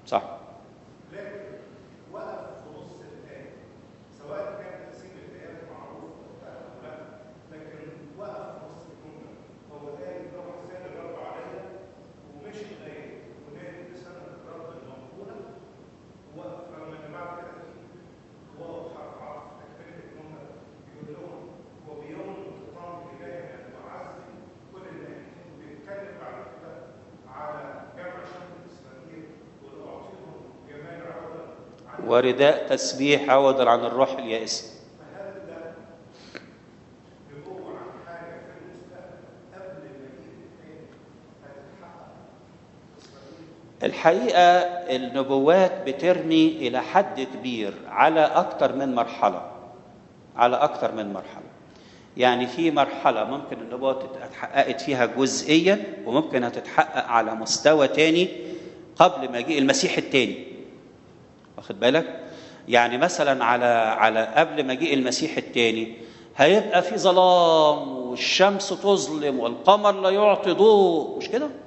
صح. لكن وقف في نص الآية، سواء كان تقسيم الآيات معروف أو لا، لكن وقف في نص الجملة. هو قال روح سال الرب عليا ومشي الآية ونادي بسنة الرب المقبولة ووقف. رغم إن بعد كده هو حرف عطف تكملة الجملة بيقول لهم هو بيوم انتقام الإله يعني بعزم كل الناجحين، وبيتكلم بعد كده على جمع شمل إسرائيل وأعطيهم جمال عوضا عن ورداء تسبيح عوضا عن الروح اليائس. فهل ده نبوة عن حاجة في المستقبل قبل المجيء الثاني هتتحقق إسرائيل؟ الحقيقة النبوات بترمي إلى حد كبير على أكتر من مرحلة، على أكتر من مرحلة. يعني في مرحلة ممكن النبوة اتحققت فيها جزئيا، وممكن هتتحقق على مستوى تاني قبل مجيء المسيح التاني. واخد بالك؟ يعني مثلا على قبل مجيء المسيح التاني هيبقى في ظلام والشمس تظلم والقمر لا يعطي ضوء، مش كده؟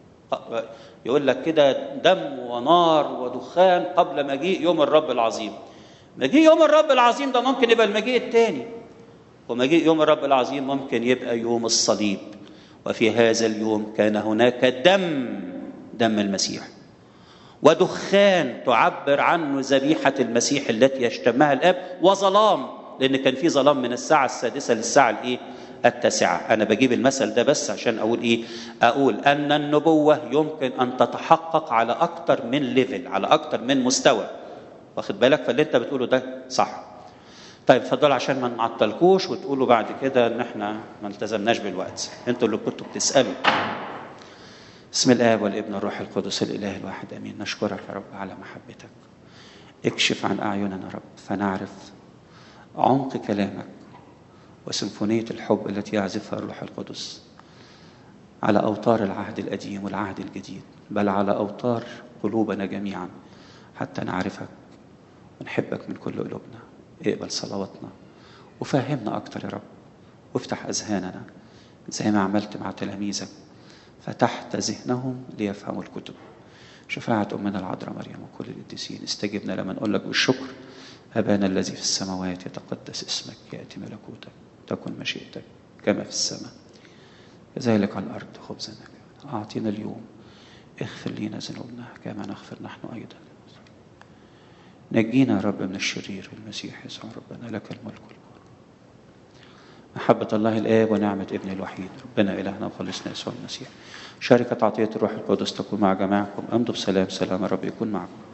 يقول لك كده دم ونار ودخان قبل مجيء يوم الرب العظيم. مجيء يوم الرب العظيم ده ممكن يبقى المجيء الثاني، ومجيء يوم الرب العظيم ممكن يبقى يوم الصليب. وفي هذا اليوم كان هناك دم المسيح، ودخان تعبر عنه ذبيحة المسيح التي يشتمها الآب، وظلام لأن كان في ظلام من الساعة 6 للساعة 9. أنا بجيب المثل ده بس عشان أقول أقول أن النبوة يمكن أن تتحقق على أكتر من ليفل، على أكتر من مستوى. واخد بالك؟ فاللي أنت بتقوله ده صح. طيب اتفضلوا عشان ما نعطلكوش وتقولوا بعد كده ان احنا ما التزمناش بالوقت. انتوا اللي كنتوا بتسالوا. بسم الآب والابن والروح القدس الإله الواحد امين. نشكرك يا رب على محبتك. اكشف عن اعيننا يا رب فنعرف عمق كلامك وسيمفونية الحب التي يعزفها الروح القدس على أوتار العهد القديم والعهد الجديد، بل على أوتار قلوبنا جميعا حتى نعرفك ونحبك من كل قلوبنا. اقبل صلواتنا وفهمنا أكتر يا رب، وافتح أذهاننا زي ما عملت مع تلاميذك، فتحت ذهنهم ليفهموا الكتب. شفاعة أمنا العذراء مريم وكل القديسين استجبنا لما نقول لك بالشكر. أبانا الذي في السماوات يتقدس اسمك، يأتي ملكوتك، تكن مشيئتك كما في السماء كذلك على الأرض. خبزنا أعطينا اليوم، اغفر لنا ذنوبنا كما نغفر نحن أيضا. نجينا يا رب من الشرير والمسيح يسوع ربنا، لك الملك والقوة. محبة الله الآب ونعمة ابن الوحيد ربنا إلهنا وخلصنا يسوع المسيح، شركة عطية الروح القدس تكون مع جماعكم. امضوا بسلام. سلام الرب يكون معكم.